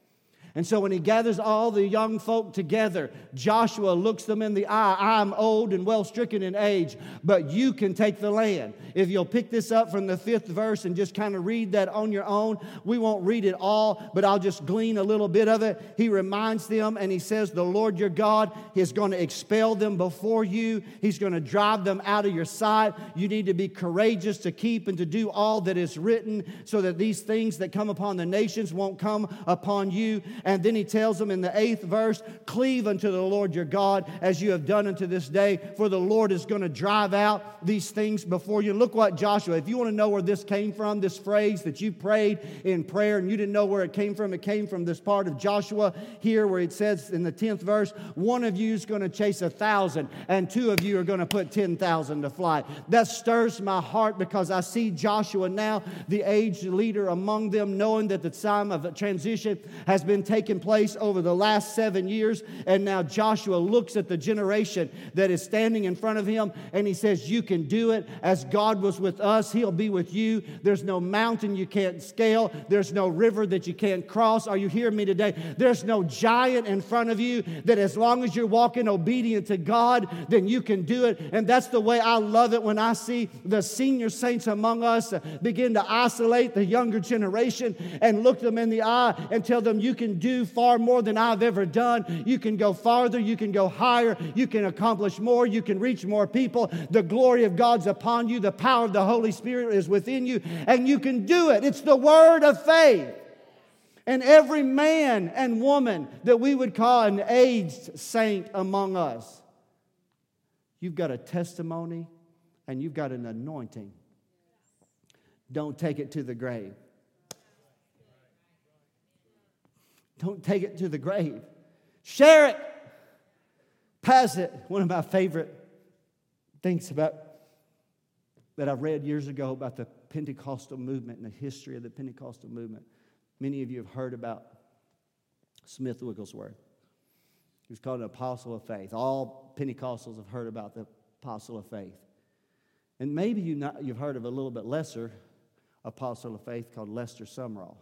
And so when he gathers all the young folk together, Joshua looks them in the eye. I'm old and well stricken in age, but you can take the land. If you'll pick this up from the 5th verse and just kind of read that on your own, we won't read it all, but I'll just glean a little bit of it. He reminds them and he says, the Lord your God is going to expel them before you. He's going to drive them out of your sight. You need to be courageous to keep and to do all that is written so that these things that come upon the nations won't come upon you. And then he tells them in the 8th verse, cleave unto the Lord your God as you have done unto this day, for the Lord is going to drive out these things before you. Look what Joshua, if you want to know where this came from, this phrase that you prayed in prayer and you didn't know where it came from this part of Joshua here where it says in the 10th verse, one of you is going to chase 1,000 and 2 of you are going to put 10,000 to flight. That stirs my heart because I see Joshua now, the aged leader among them, knowing that the time of transition has been taken place over the last 7 years. And now Joshua looks at the generation that is standing in front of him and he says, you can do it. As God was with us, He'll be with you. There's no mountain you can't scale. There's no river that you can't cross. Are you hearing me today? There's no giant in front of you that as long as you're walking obedient to God, then you can do it. And that's the way I love it when I see the senior saints among us begin to isolate the younger generation and look them in the eye and tell them, you can do far more than I've ever done. You can go farther. You can go higher. You can accomplish more. You can reach more people. The glory of God's upon you. The power of the Holy Spirit is within you. And you can do it. It's the word of faith. And every man and woman that we would call an aged saint among us, you've got a testimony and you've got an anointing. Don't take it to the grave. Don't take it to the grave. Share it. Pass it. One of my favorite things that I read years ago about the Pentecostal movement and the history of the Pentecostal movement. Many of you have heard about Smith Wigglesworth. He was called an apostle of faith. All Pentecostals have heard about the apostle of faith. And maybe you've heard of a little bit lesser apostle of faith called Lester Sumrall.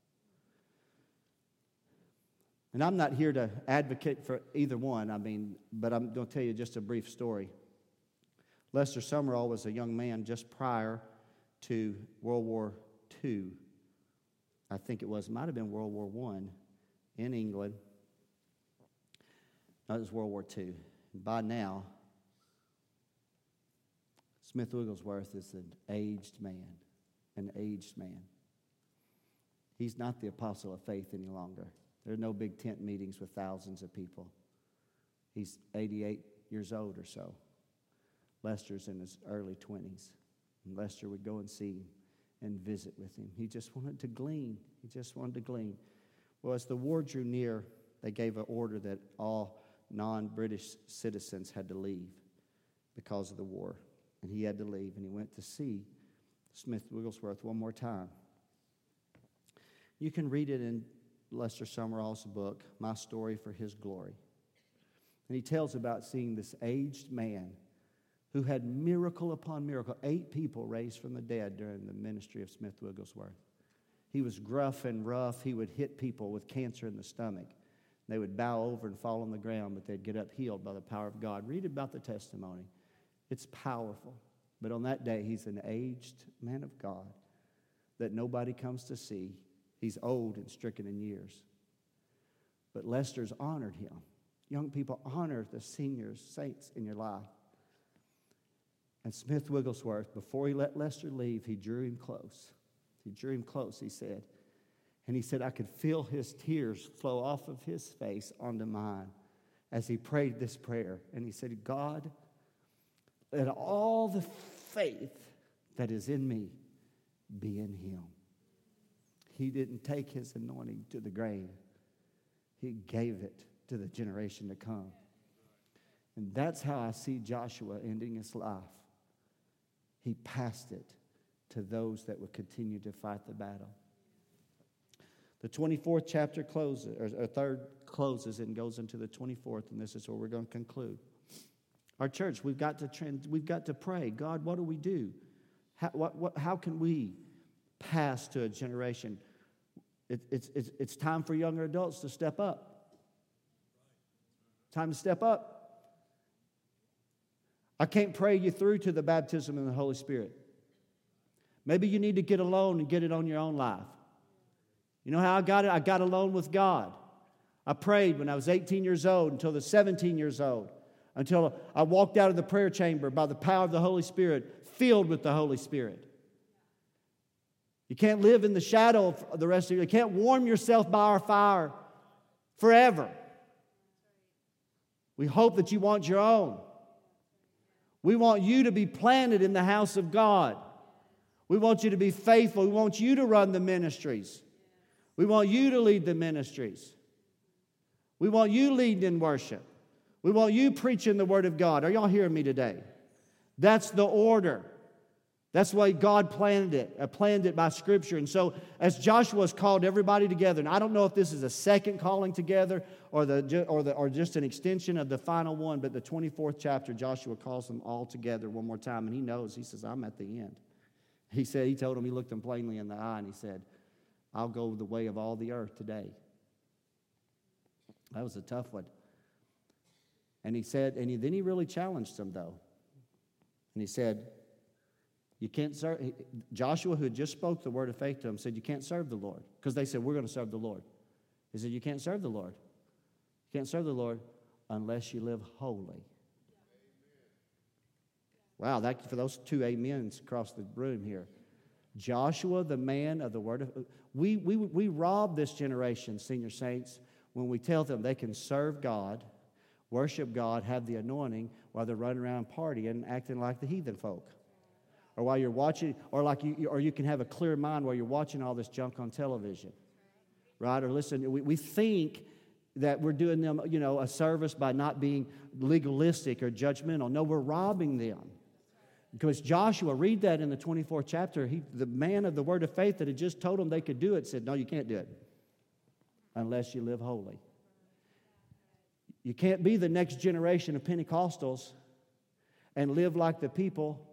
And I'm not here to advocate for either one, but I'm going to tell you just a brief story. Lester Sumrall was a young man just prior to World War II. I think it might have been World War I in England. No, it was World War II. By now, Smith Wigglesworth is an aged man. He's not the apostle of faith any longer. There are no big tent meetings with thousands of people. He's 88 years old or so. Lester's in his early 20s. And Lester would go and see him and visit with him. He just wanted to glean. Well, as the war drew near, they gave an order that all non-British citizens had to leave because of the war. And he had to leave, and he went to see Smith Wigglesworth one more time. You can read it in Lester Sumrall's book, My Story for His Glory. And he tells about seeing this aged man who had miracle upon miracle. 8 people raised from the dead during the ministry of Smith Wigglesworth. He was gruff and rough. He would hit people with cancer in the stomach. They would bow over and fall on the ground, but they'd get up healed by the power of God. Read about the testimony. It's powerful. But on that day, he's an aged man of God that nobody comes to see. He's old and stricken in years. But Lester's honored him. Young people, honor the seniors, saints in your life. And Smith Wigglesworth, before he let Lester leave, he drew him close. He drew him close, he said. And he said, I could feel his tears flow off of his face onto mine as he prayed this prayer. And he said, God, let all the faith that is in me be in him. He didn't take his anointing to the grave. He gave it to the generation to come. And that's how I see Joshua ending his life. He passed it to those that would continue to fight the battle. The 24th chapter closes, or third closes and goes into the 24th, and this is where we're going to conclude. Our church, we've got to pray. God, what do we do? How can we pass to a generation? It's time for younger adults to step up. Time to step up. I can't pray you through to the baptism in the Holy Spirit. Maybe you need to get alone and get it on your own life. You know how I got it? I got alone with God. I prayed when I was 18 years old until I was 17 years old, until I walked out of the prayer chamber by the power of the Holy Spirit, filled with the Holy Spirit. You can't live in the shadow of the rest of you. You can't warm yourself by our fire forever. We hope that you want your own. We want you to be planted in the house of God. We want you to be faithful. We want you to run the ministries. We want you to lead the ministries. We want you leading in worship. We want you preaching the Word of God. Are y'all hearing me today? That's the order. That's why God planned it by Scripture. And so as Joshua's called everybody together, and I don't know if this is a second calling together or just an extension of the final one, but the 24th chapter, Joshua calls them all together one more time, and he knows. He says, I'm at the end. He told them, he looked them plainly in the eye, and he said, I'll go the way of all the earth today. That was a tough one. And he said, then he really challenged them, though. And he said, you can't serve. Joshua, who had just spoke the word of faith to him, said, you can't serve the Lord. Because they said, we're going to serve the Lord. He said, you can't serve the Lord. You can't serve the Lord unless you live holy. Wow, that for those two amens across the room here. Joshua, the man of the word of... We rob this generation, senior saints, when we tell them they can serve God, worship God, have the anointing, while they're running around partying and acting like the heathen folk. Or while you're watching, or you can have a clear mind while you're watching all this junk on television. Right? Or listen, we think that we're doing them, a service by not being legalistic or judgmental. No, we're robbing them. Because Joshua, read that in the 24th chapter, the man of the word of faith that had just told them they could do it, said, no, you can't do it unless you live holy. You can't be the next generation of Pentecostals and live like the people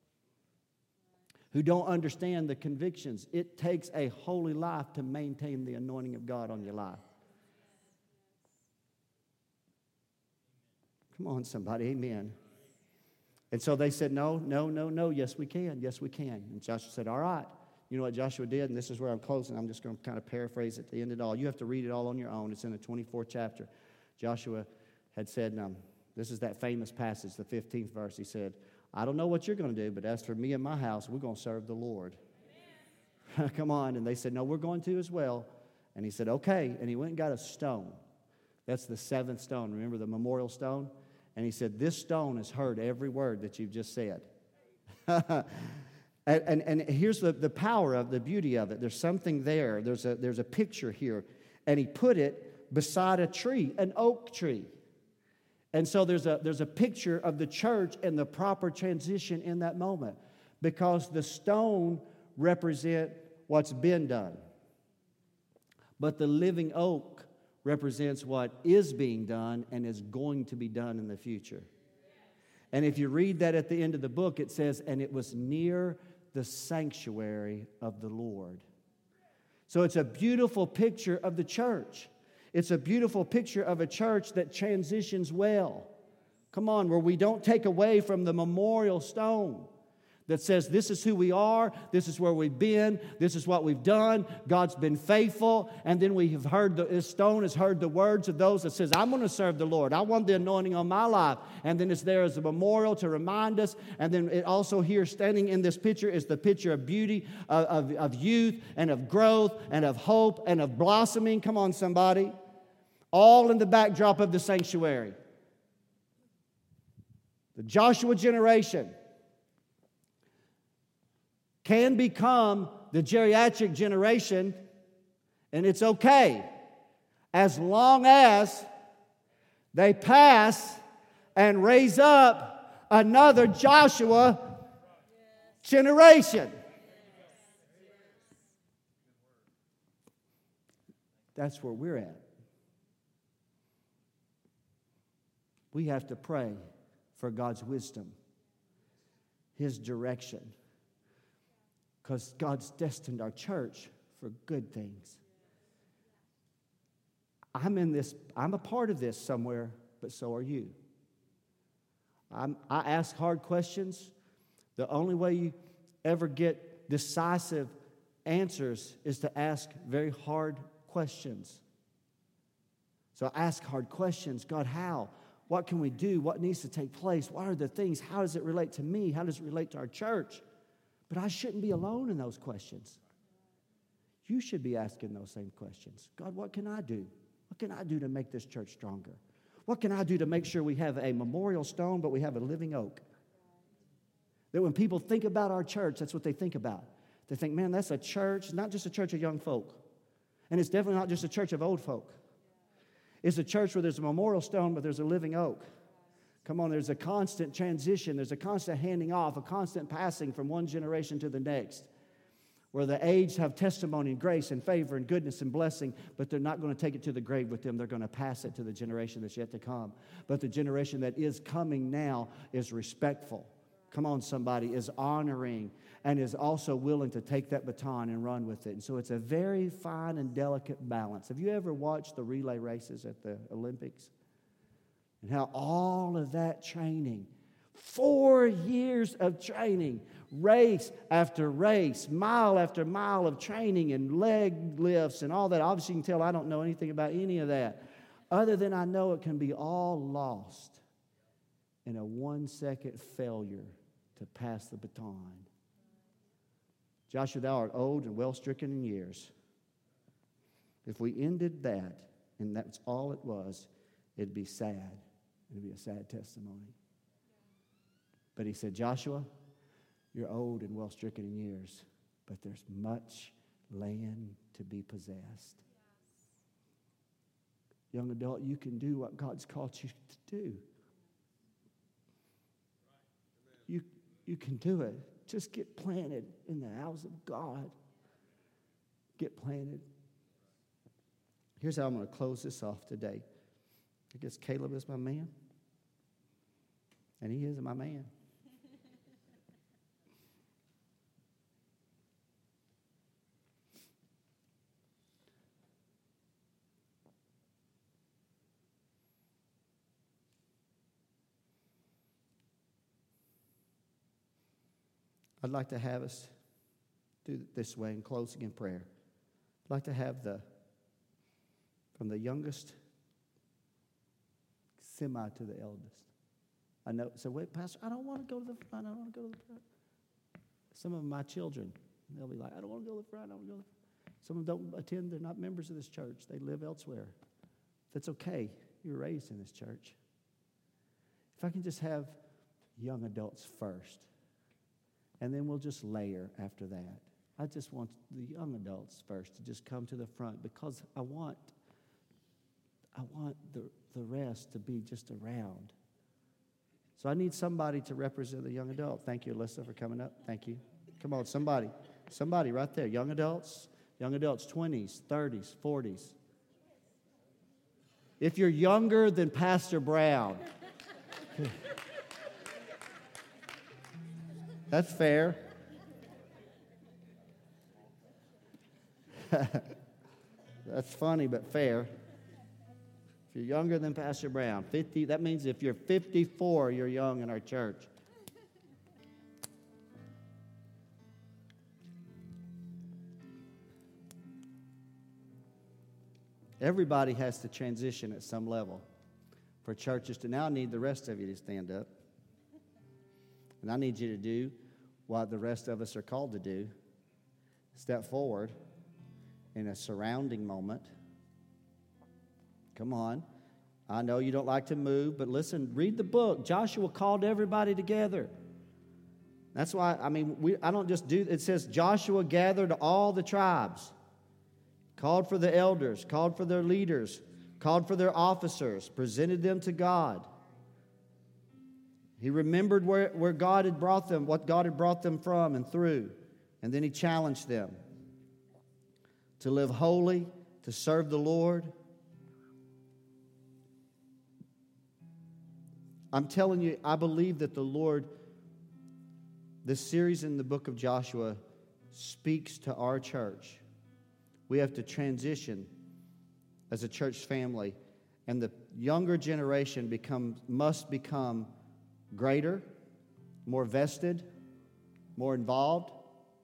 who don't understand the convictions. It takes a holy life to maintain the anointing of God on your life. Come on, somebody, amen. And so they said, no, yes, we can, yes, we can. And Joshua said, all right. You know what Joshua did? And this is where I'm closing. I'm just going to kind of paraphrase at the end of it all. You have to read it all on your own. It's in the 24th chapter. Joshua had said, this is that famous passage, the 15th verse. He said, I don't know what you're going to do, but as for me and my house, we're going to serve the Lord. Come on. And they said, no, we're going to as well. And he said, okay. And he went and got a stone. That's the seventh stone. Remember the memorial stone? And he said, this stone has heard every word that you've just said. and here's the power of the beauty of it. There's something there. There's a picture here. And he put it beside a tree, an oak tree. And so there's a picture of the church and the proper transition in that moment. Because the stone represent what's been done. But the living oak represents what is being done and is going to be done in the future. And if you read that at the end of the book, it says, and it was near the sanctuary of the Lord. So it's a beautiful picture of the church. It's a beautiful picture of a church that transitions well. Come on, where we don't take away from the memorial stone. that says this is who we are, this is where we've been, this is what we've done, God's been faithful, and then we have heard, this stone has heard the words of those that says, I'm going to serve the Lord. I want the anointing on my life. And then it's there as a memorial to remind us. And then it also here standing in this picture is the picture of beauty, of youth, and of growth, and of hope, and of blossoming. Come on, somebody. All in the backdrop of the sanctuary. The Joshua generation can become the geriatric generation, and it's okay as long as they pass and raise up another Joshua generation. That's where we're at. We have to pray for God's wisdom, His direction, because God's destined our church for good things. I'm a part of this somewhere, but so are you. I ask hard questions. The only way you ever get decisive answers is to ask very hard questions. So I ask hard questions. God, how? What can we do? What needs to take place? What are the things? How does it relate to me? How does it relate to our church? But I shouldn't be alone in those questions. You should be asking those same questions. God, what can I do? What can I do to make this church stronger? What can I do to make sure we have a memorial stone, but we have a living oak? That when people think about our church, that's what they think about. They think, man, that's a church, not just a church of young folk. And it's definitely not just a church of old folk. It's a church where there's a memorial stone, but there's a living oak. Come on, there's a constant transition. There's a constant handing off, a constant passing from one generation to the next, where the aged have testimony and grace and favor and goodness and blessing, but they're not going to take it to the grave with them. They're going to pass it to the generation that's yet to come. But the generation that is coming now is respectful. Come on, somebody, is honoring and is also willing to take that baton and run with it. And so it's a very fine and delicate balance. Have you ever watched the relay races at the Olympics? And how all of that training, 4 years of training, race after race, mile after mile of training and leg lifts and all that. Obviously, you can tell I don't know anything about any of that, other than I know it can be all lost in a 1-second failure to pass the baton. Joshua, thou art old and well stricken in years. If we ended that, and that's all it was, it'd be sad. It'd be a sad testimony. But he said, Joshua, you're old and well stricken in years, but there's much land to be possessed. Young adult, you can do what God's called you to do. You can do it. Just get planted in the house of God. Get planted. Here's how I'm going to close this off today. I guess Caleb is my man. And he is my man. I'd like to have us do it this way in closing in prayer. I'd like to have from the youngest semi to the eldest. I know, so wait, Pastor, I don't want to go to the front. I don't want to go to the front. Some of my children, they'll be like, I don't want to go to the front. I don't want to go to the front. Some of them don't attend. They're not members of this church. They live elsewhere. That's okay. You were raised in this church. If I can just have young adults first, and then we'll just layer after that. I just want the young adults first to just come to the front because I want the rest to be just around. So I need somebody to represent the young adult. Thank you, Alyssa, for coming up. Thank you. Come on, somebody right there. Young adults, 20s, 30s, 40s. If you're younger than Pastor Brown, that's fair. That's funny, but fair. If you're younger than Pastor Brown, 50, that means if you're 54, you're young in our church. Everybody has to transition at some level for churches to now need the rest of you to stand up. And I need you to do what the rest of us are called to do. Step forward in a surrounding moment. Come on. I know you don't like to move, but listen, read the book. Joshua called everybody together. That's why, I don't just do, it says Joshua gathered all the tribes, called for the elders, called for their leaders, called for their officers, presented them to God. He remembered where God had brought them, what God had brought them from and through. And then he challenged them to live holy, to serve the Lord. I'm telling you, I believe that the Lord, this series in the book of Joshua speaks to our church. We have to transition as a church family, and the younger generation must become greater, more vested, more involved.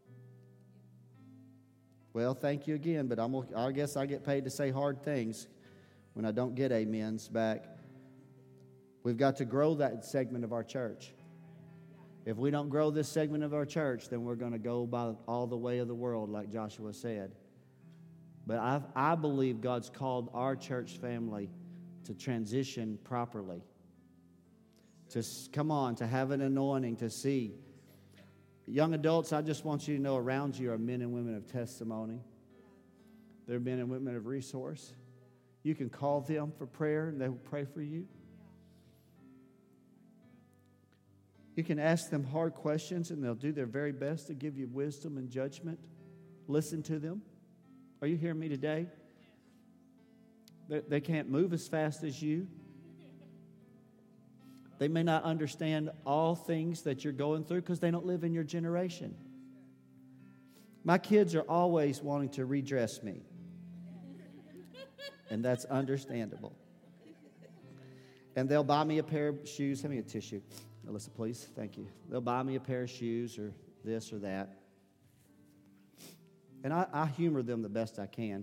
Well, thank you again, but I guess I get paid to say hard things when I don't get amens back. We've got to grow that segment of our church. If we don't grow this segment of our church, then we're going to go by all the way of the world, like Joshua said. But I believe God's called our church family to transition properly. To have an anointing, to see. Young adults, I just want you to know around you are men and women of testimony. They're men and women of resource. You can call them for prayer, and they will pray for you. You can ask them hard questions, and they'll do their very best to give you wisdom and judgment. Listen to them. Are you hearing me today? They can't move as fast as you. They may not understand all things that you're going through because they don't live in your generation. My kids are always wanting to redress me. And that's understandable. And they'll buy me a pair of shoes. Hand me a tissue. Alyssa, please. Thank you. They'll buy me a pair of shoes or this or that. And I humor them the best I can.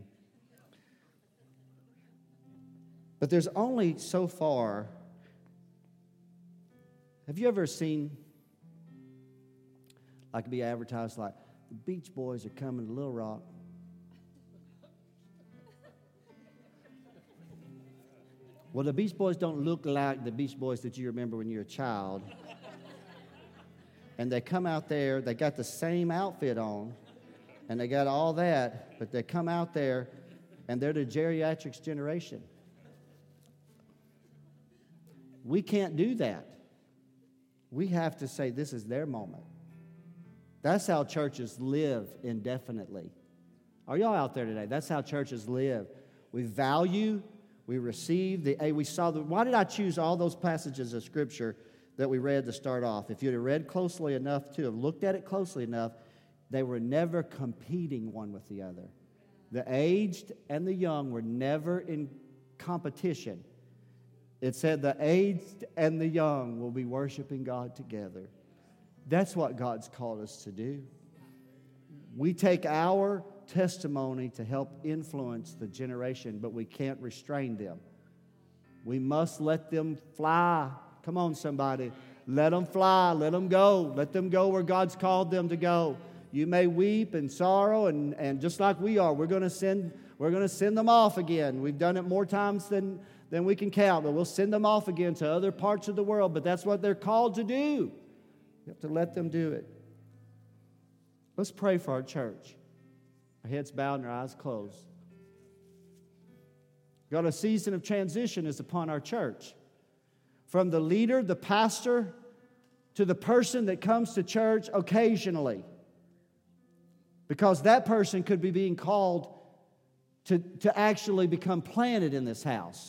But there's only so far. Have you ever seen, like, be advertised like, the Beach Boys are coming to Little Rock? Well, the Beach Boys don't look like the Beach Boys that you remember when you were a child. And they come out there, they got the same outfit on, and they got all that, but they come out there, and they're the geriatrics generation. We can't do that. We have to say this is their moment. That's how churches live indefinitely. Are y'all out there today? That's how churches live. We value, we receive. Why did I choose all those passages of Scripture that we read to start off? If you'd have read closely enough to have looked at it closely enough, they were never competing one with the other. The aged and the young were never in competition. It said the aged and the young will be worshiping God together. That's what God's called us to do. We take our testimony to help influence the generation, but we can't restrain them. We must let them fly. Come on, somebody. Let them fly. Let them go. Let them go where God's called them to go. You may weep and sorrow, and just like we are, we're going to send them off again. We've done it more times than we can count, but we'll send them off again to other parts of the world. But that's what they're called to do. You have to let them do it. Let's pray for our church. Our heads bowed and our eyes closed. God, a season of transition is upon our church. From the leader, the pastor, to the person that comes to church occasionally. Because that person could be being called to actually become planted in this house.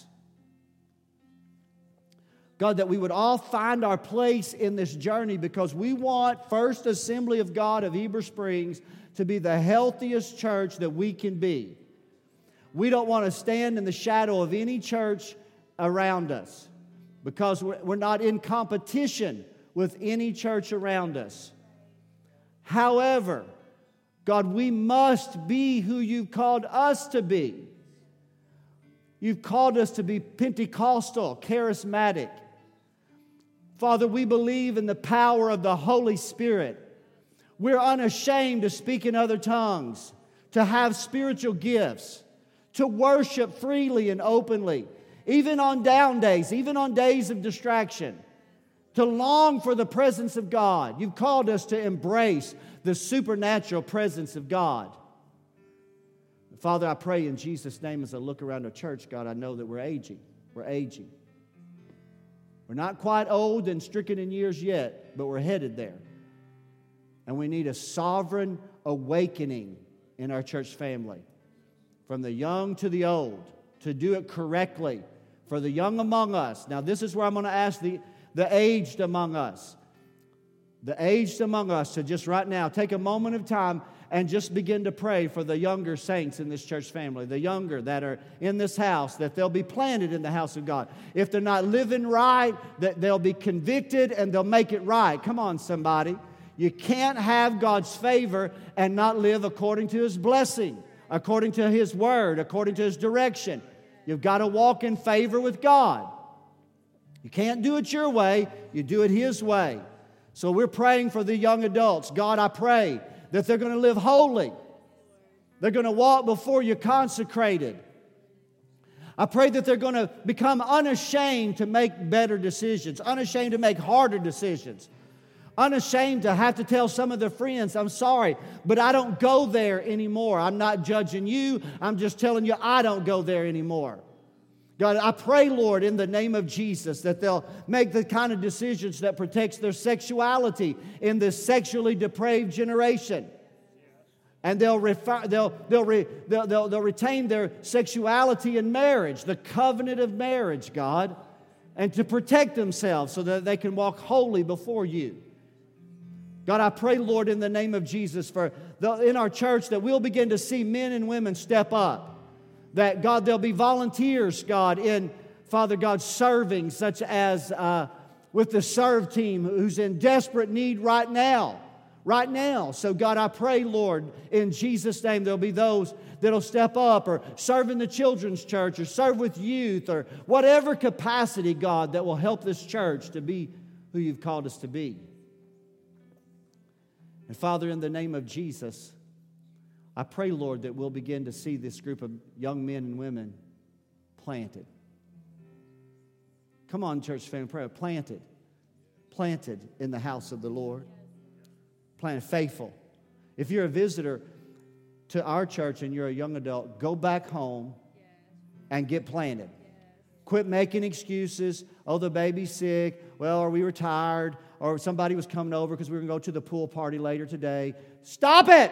God, that we would all find our place in this journey, because we want First Assembly of God of Heber Springs to be the healthiest church that we can be. We don't want to stand in the shadow of any church around us, because we're not in competition with any church around us. However, God, we must be who you've called us to be. You've called us to be Pentecostal, charismatic. Father, we believe in the power of the Holy Spirit. We're unashamed to speak in other tongues, to have spiritual gifts, to worship freely and openly, even on down days, even on days of distraction, to long for the presence of God. You've called us to embrace the supernatural presence of God. Father, I pray in Jesus' name as I look around our church, God, I know that we're aging. We're aging. We're not quite old and stricken in years yet, but we're headed there. And we need a sovereign awakening in our church family, from the young to the old, to do it correctly. For the young among us, now this is where I'm going to ask the aged among us. The aged among us to just right now take a moment of time and just begin to pray for the younger saints in this church family, the younger that are in this house, that they'll be planted in the house of God. If they're not living right, that they'll be convicted and they'll make it right. Come on, somebody. You can't have God's favor and not live according to His blessing, according to His word, according to His direction. You've got to walk in favor with God. You can't do it your way, you do it His way. So we're praying for the young adults. God, I pray that they're going to live holy. They're going to walk before you consecrated. I pray that they're going to become unashamed to make better decisions, unashamed to make harder decisions, unashamed to have to tell some of their friends, I'm sorry, but I don't go there anymore. I'm not judging you. I'm just telling you I don't go there anymore. God, I pray, Lord, in the name of Jesus, that they'll make the kind of decisions that protects their sexuality in this sexually depraved generation. And they'll retain their sexuality in marriage, the covenant of marriage, God, and to protect themselves so that they can walk holy before you. God, I pray, Lord, in the name of Jesus, in our church that we'll begin to see men and women step up. That, God, there'll be volunteers, God, in, Father God, serving, such as with the serve team who's in desperate need right now. Right now. So, God, I pray, Lord, in Jesus' name, there'll be those that'll step up or serve in the children's church or serve with youth or whatever capacity, God, that will help this church to be who you've called us to be. And, Father, in the name of Jesus, I pray, Lord, that we'll begin to see this group of young men and women planted. Come on, church family, pray. Planted. Planted in the house of the Lord. Planted, faithful. If you're a visitor to our church and you're a young adult, go back home and get planted. Quit making excuses. Oh, the baby's sick. Well, or we were tired. Or somebody was coming over because we were going to go to the pool party later today. Stop it!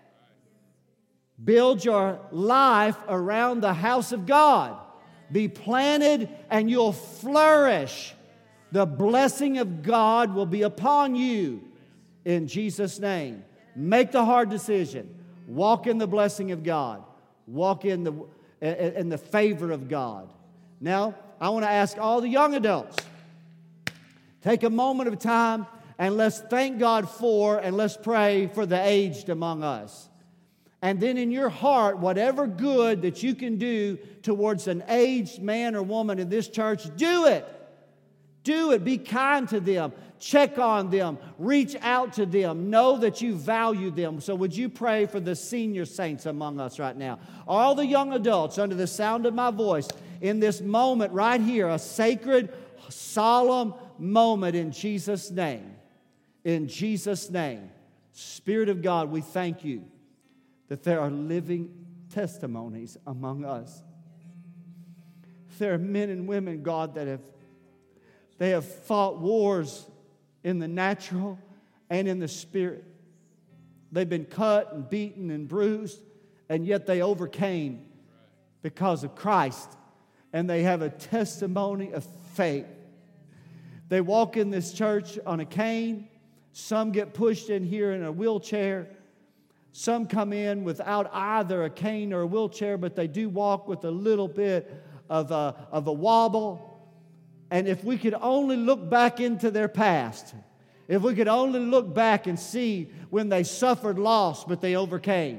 Build your life around the house of God. Be planted and you'll flourish. The blessing of God will be upon you in Jesus' name. Make the hard decision. Walk in the blessing of God. Walk in the favor of God. Now, I want to ask all the young adults, take a moment of time and let's thank God for and let's pray for the aged among us. And then in your heart, whatever good that you can do towards an aged man or woman in this church, do it. Do it. Be kind to them. Check on them. Reach out to them. Know that you value them. So would you pray for the senior saints among us right now? All the young adults under the sound of my voice in this moment right here, a sacred, solemn moment in Jesus' name. In Jesus' name. Spirit of God, we thank you that there are living testimonies among us. There are men and women, God, that have fought wars in the natural and in the spirit. They've been cut and beaten and bruised, and yet they overcame because of Christ. And they have a testimony of faith. They walk in this church on a cane. Some get pushed in here in a wheelchair. Some come in without either a cane or a wheelchair, but they do walk with a little bit of a wobble. And if we could only look back into their past, if we could only look back and see when they suffered loss, but they overcame,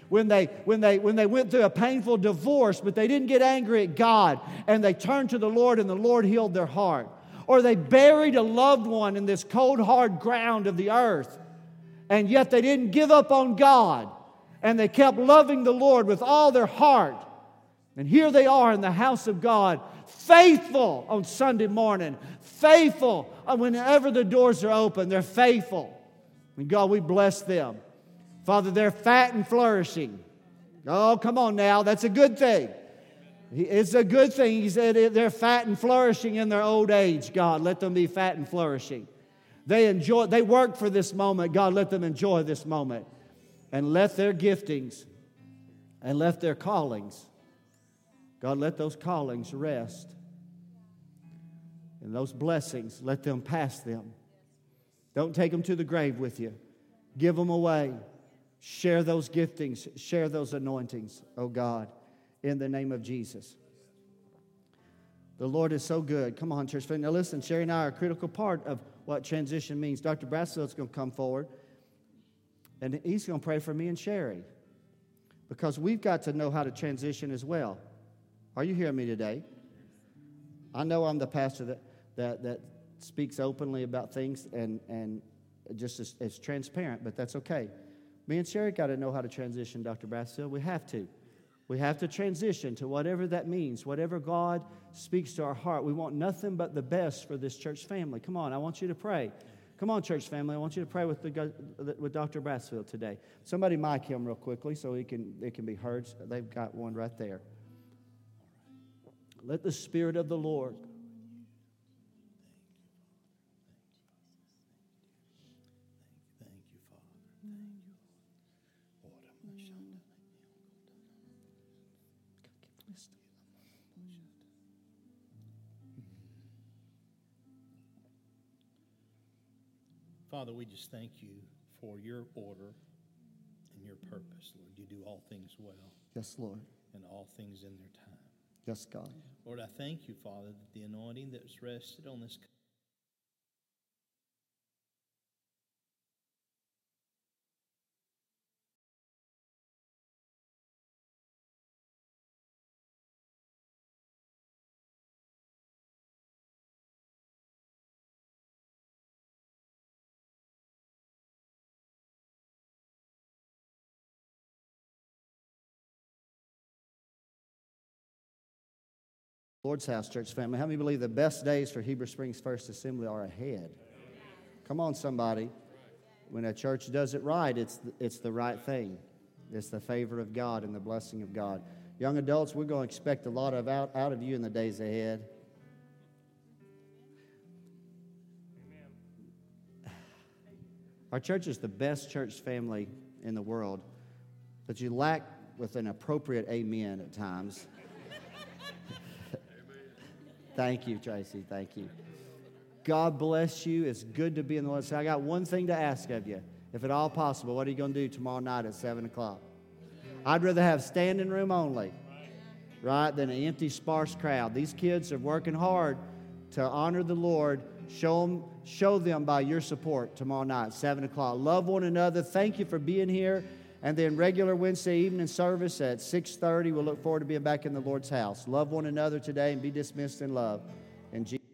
when they went through a painful divorce, but they didn't get angry at God, and they turned to the Lord, and the Lord healed their heart. Or they buried a loved one in this cold, hard ground of the earth, and yet they didn't give up on God, and they kept loving the Lord with all their heart. And here they are in the house of God, faithful on Sunday morning, faithful whenever the doors are open. They're faithful. And God, we bless them. Father, they're fat and flourishing. Oh, come on now. That's a good thing. It's a good thing. He said they're fat and flourishing in their old age. God, let them be fat and flourishing. They work for this moment. God, let them enjoy this moment. And let their giftings and let their callings, God, let those callings rest. And those blessings, let them pass them. Don't take them to the grave with you. Give them away. Share those giftings. Share those anointings, oh God, in the name of Jesus. The Lord is so good. Come on, church family. Now listen, Sherry and I are a critical part of what transition means. Dr. Brassfield's going to come forward, and he's going to pray for me and Sherry, because we've got to know how to transition as well. Are you hearing me today? I know I'm the pastor that speaks openly about things and just as transparent, but that's okay. Me and Sherry got to know how to transition, Dr. Brassfield. We have to. We have to transition to whatever that means, whatever God speaks to our heart. We want nothing but the best for this church family. Come on, I want you to pray. Come on, church family, I want you to pray with Dr. Brassfield today. Somebody mic him real quickly so it can be heard. They've got one right there. Let the Spirit of the Lord Father, we just thank you for your order and your purpose, Lord. You do all things well. Yes, Lord. And all things in their time. Yes, God. Lord, I thank you, Father, that the anointing that's rested on this Lord's house, church family. How many believe the best days for Heber Springs First Assembly are ahead? Come on, somebody. When a church does it right, it's the right thing. It's the favor of God and the blessing of God. Young adults, we're going to expect a lot of out of you in the days ahead. Our church is the best church family in the world, but you lack with an appropriate amen at times. Thank you, Tracy. Thank you. God bless you. It's good to be in the Lord's house. I got one thing to ask of you. If at all possible, what are you going to do tomorrow night at 7 o'clock? I'd rather have standing room only, right, than an empty, sparse crowd. These kids are working hard to honor the Lord. Show them by your support tomorrow night, 7 o'clock. Love one another. Thank you for being here. And then regular Wednesday evening service at 6:30. We'll look forward to being back in the Lord's house. Love one another today and be dismissed in love. In Jesus'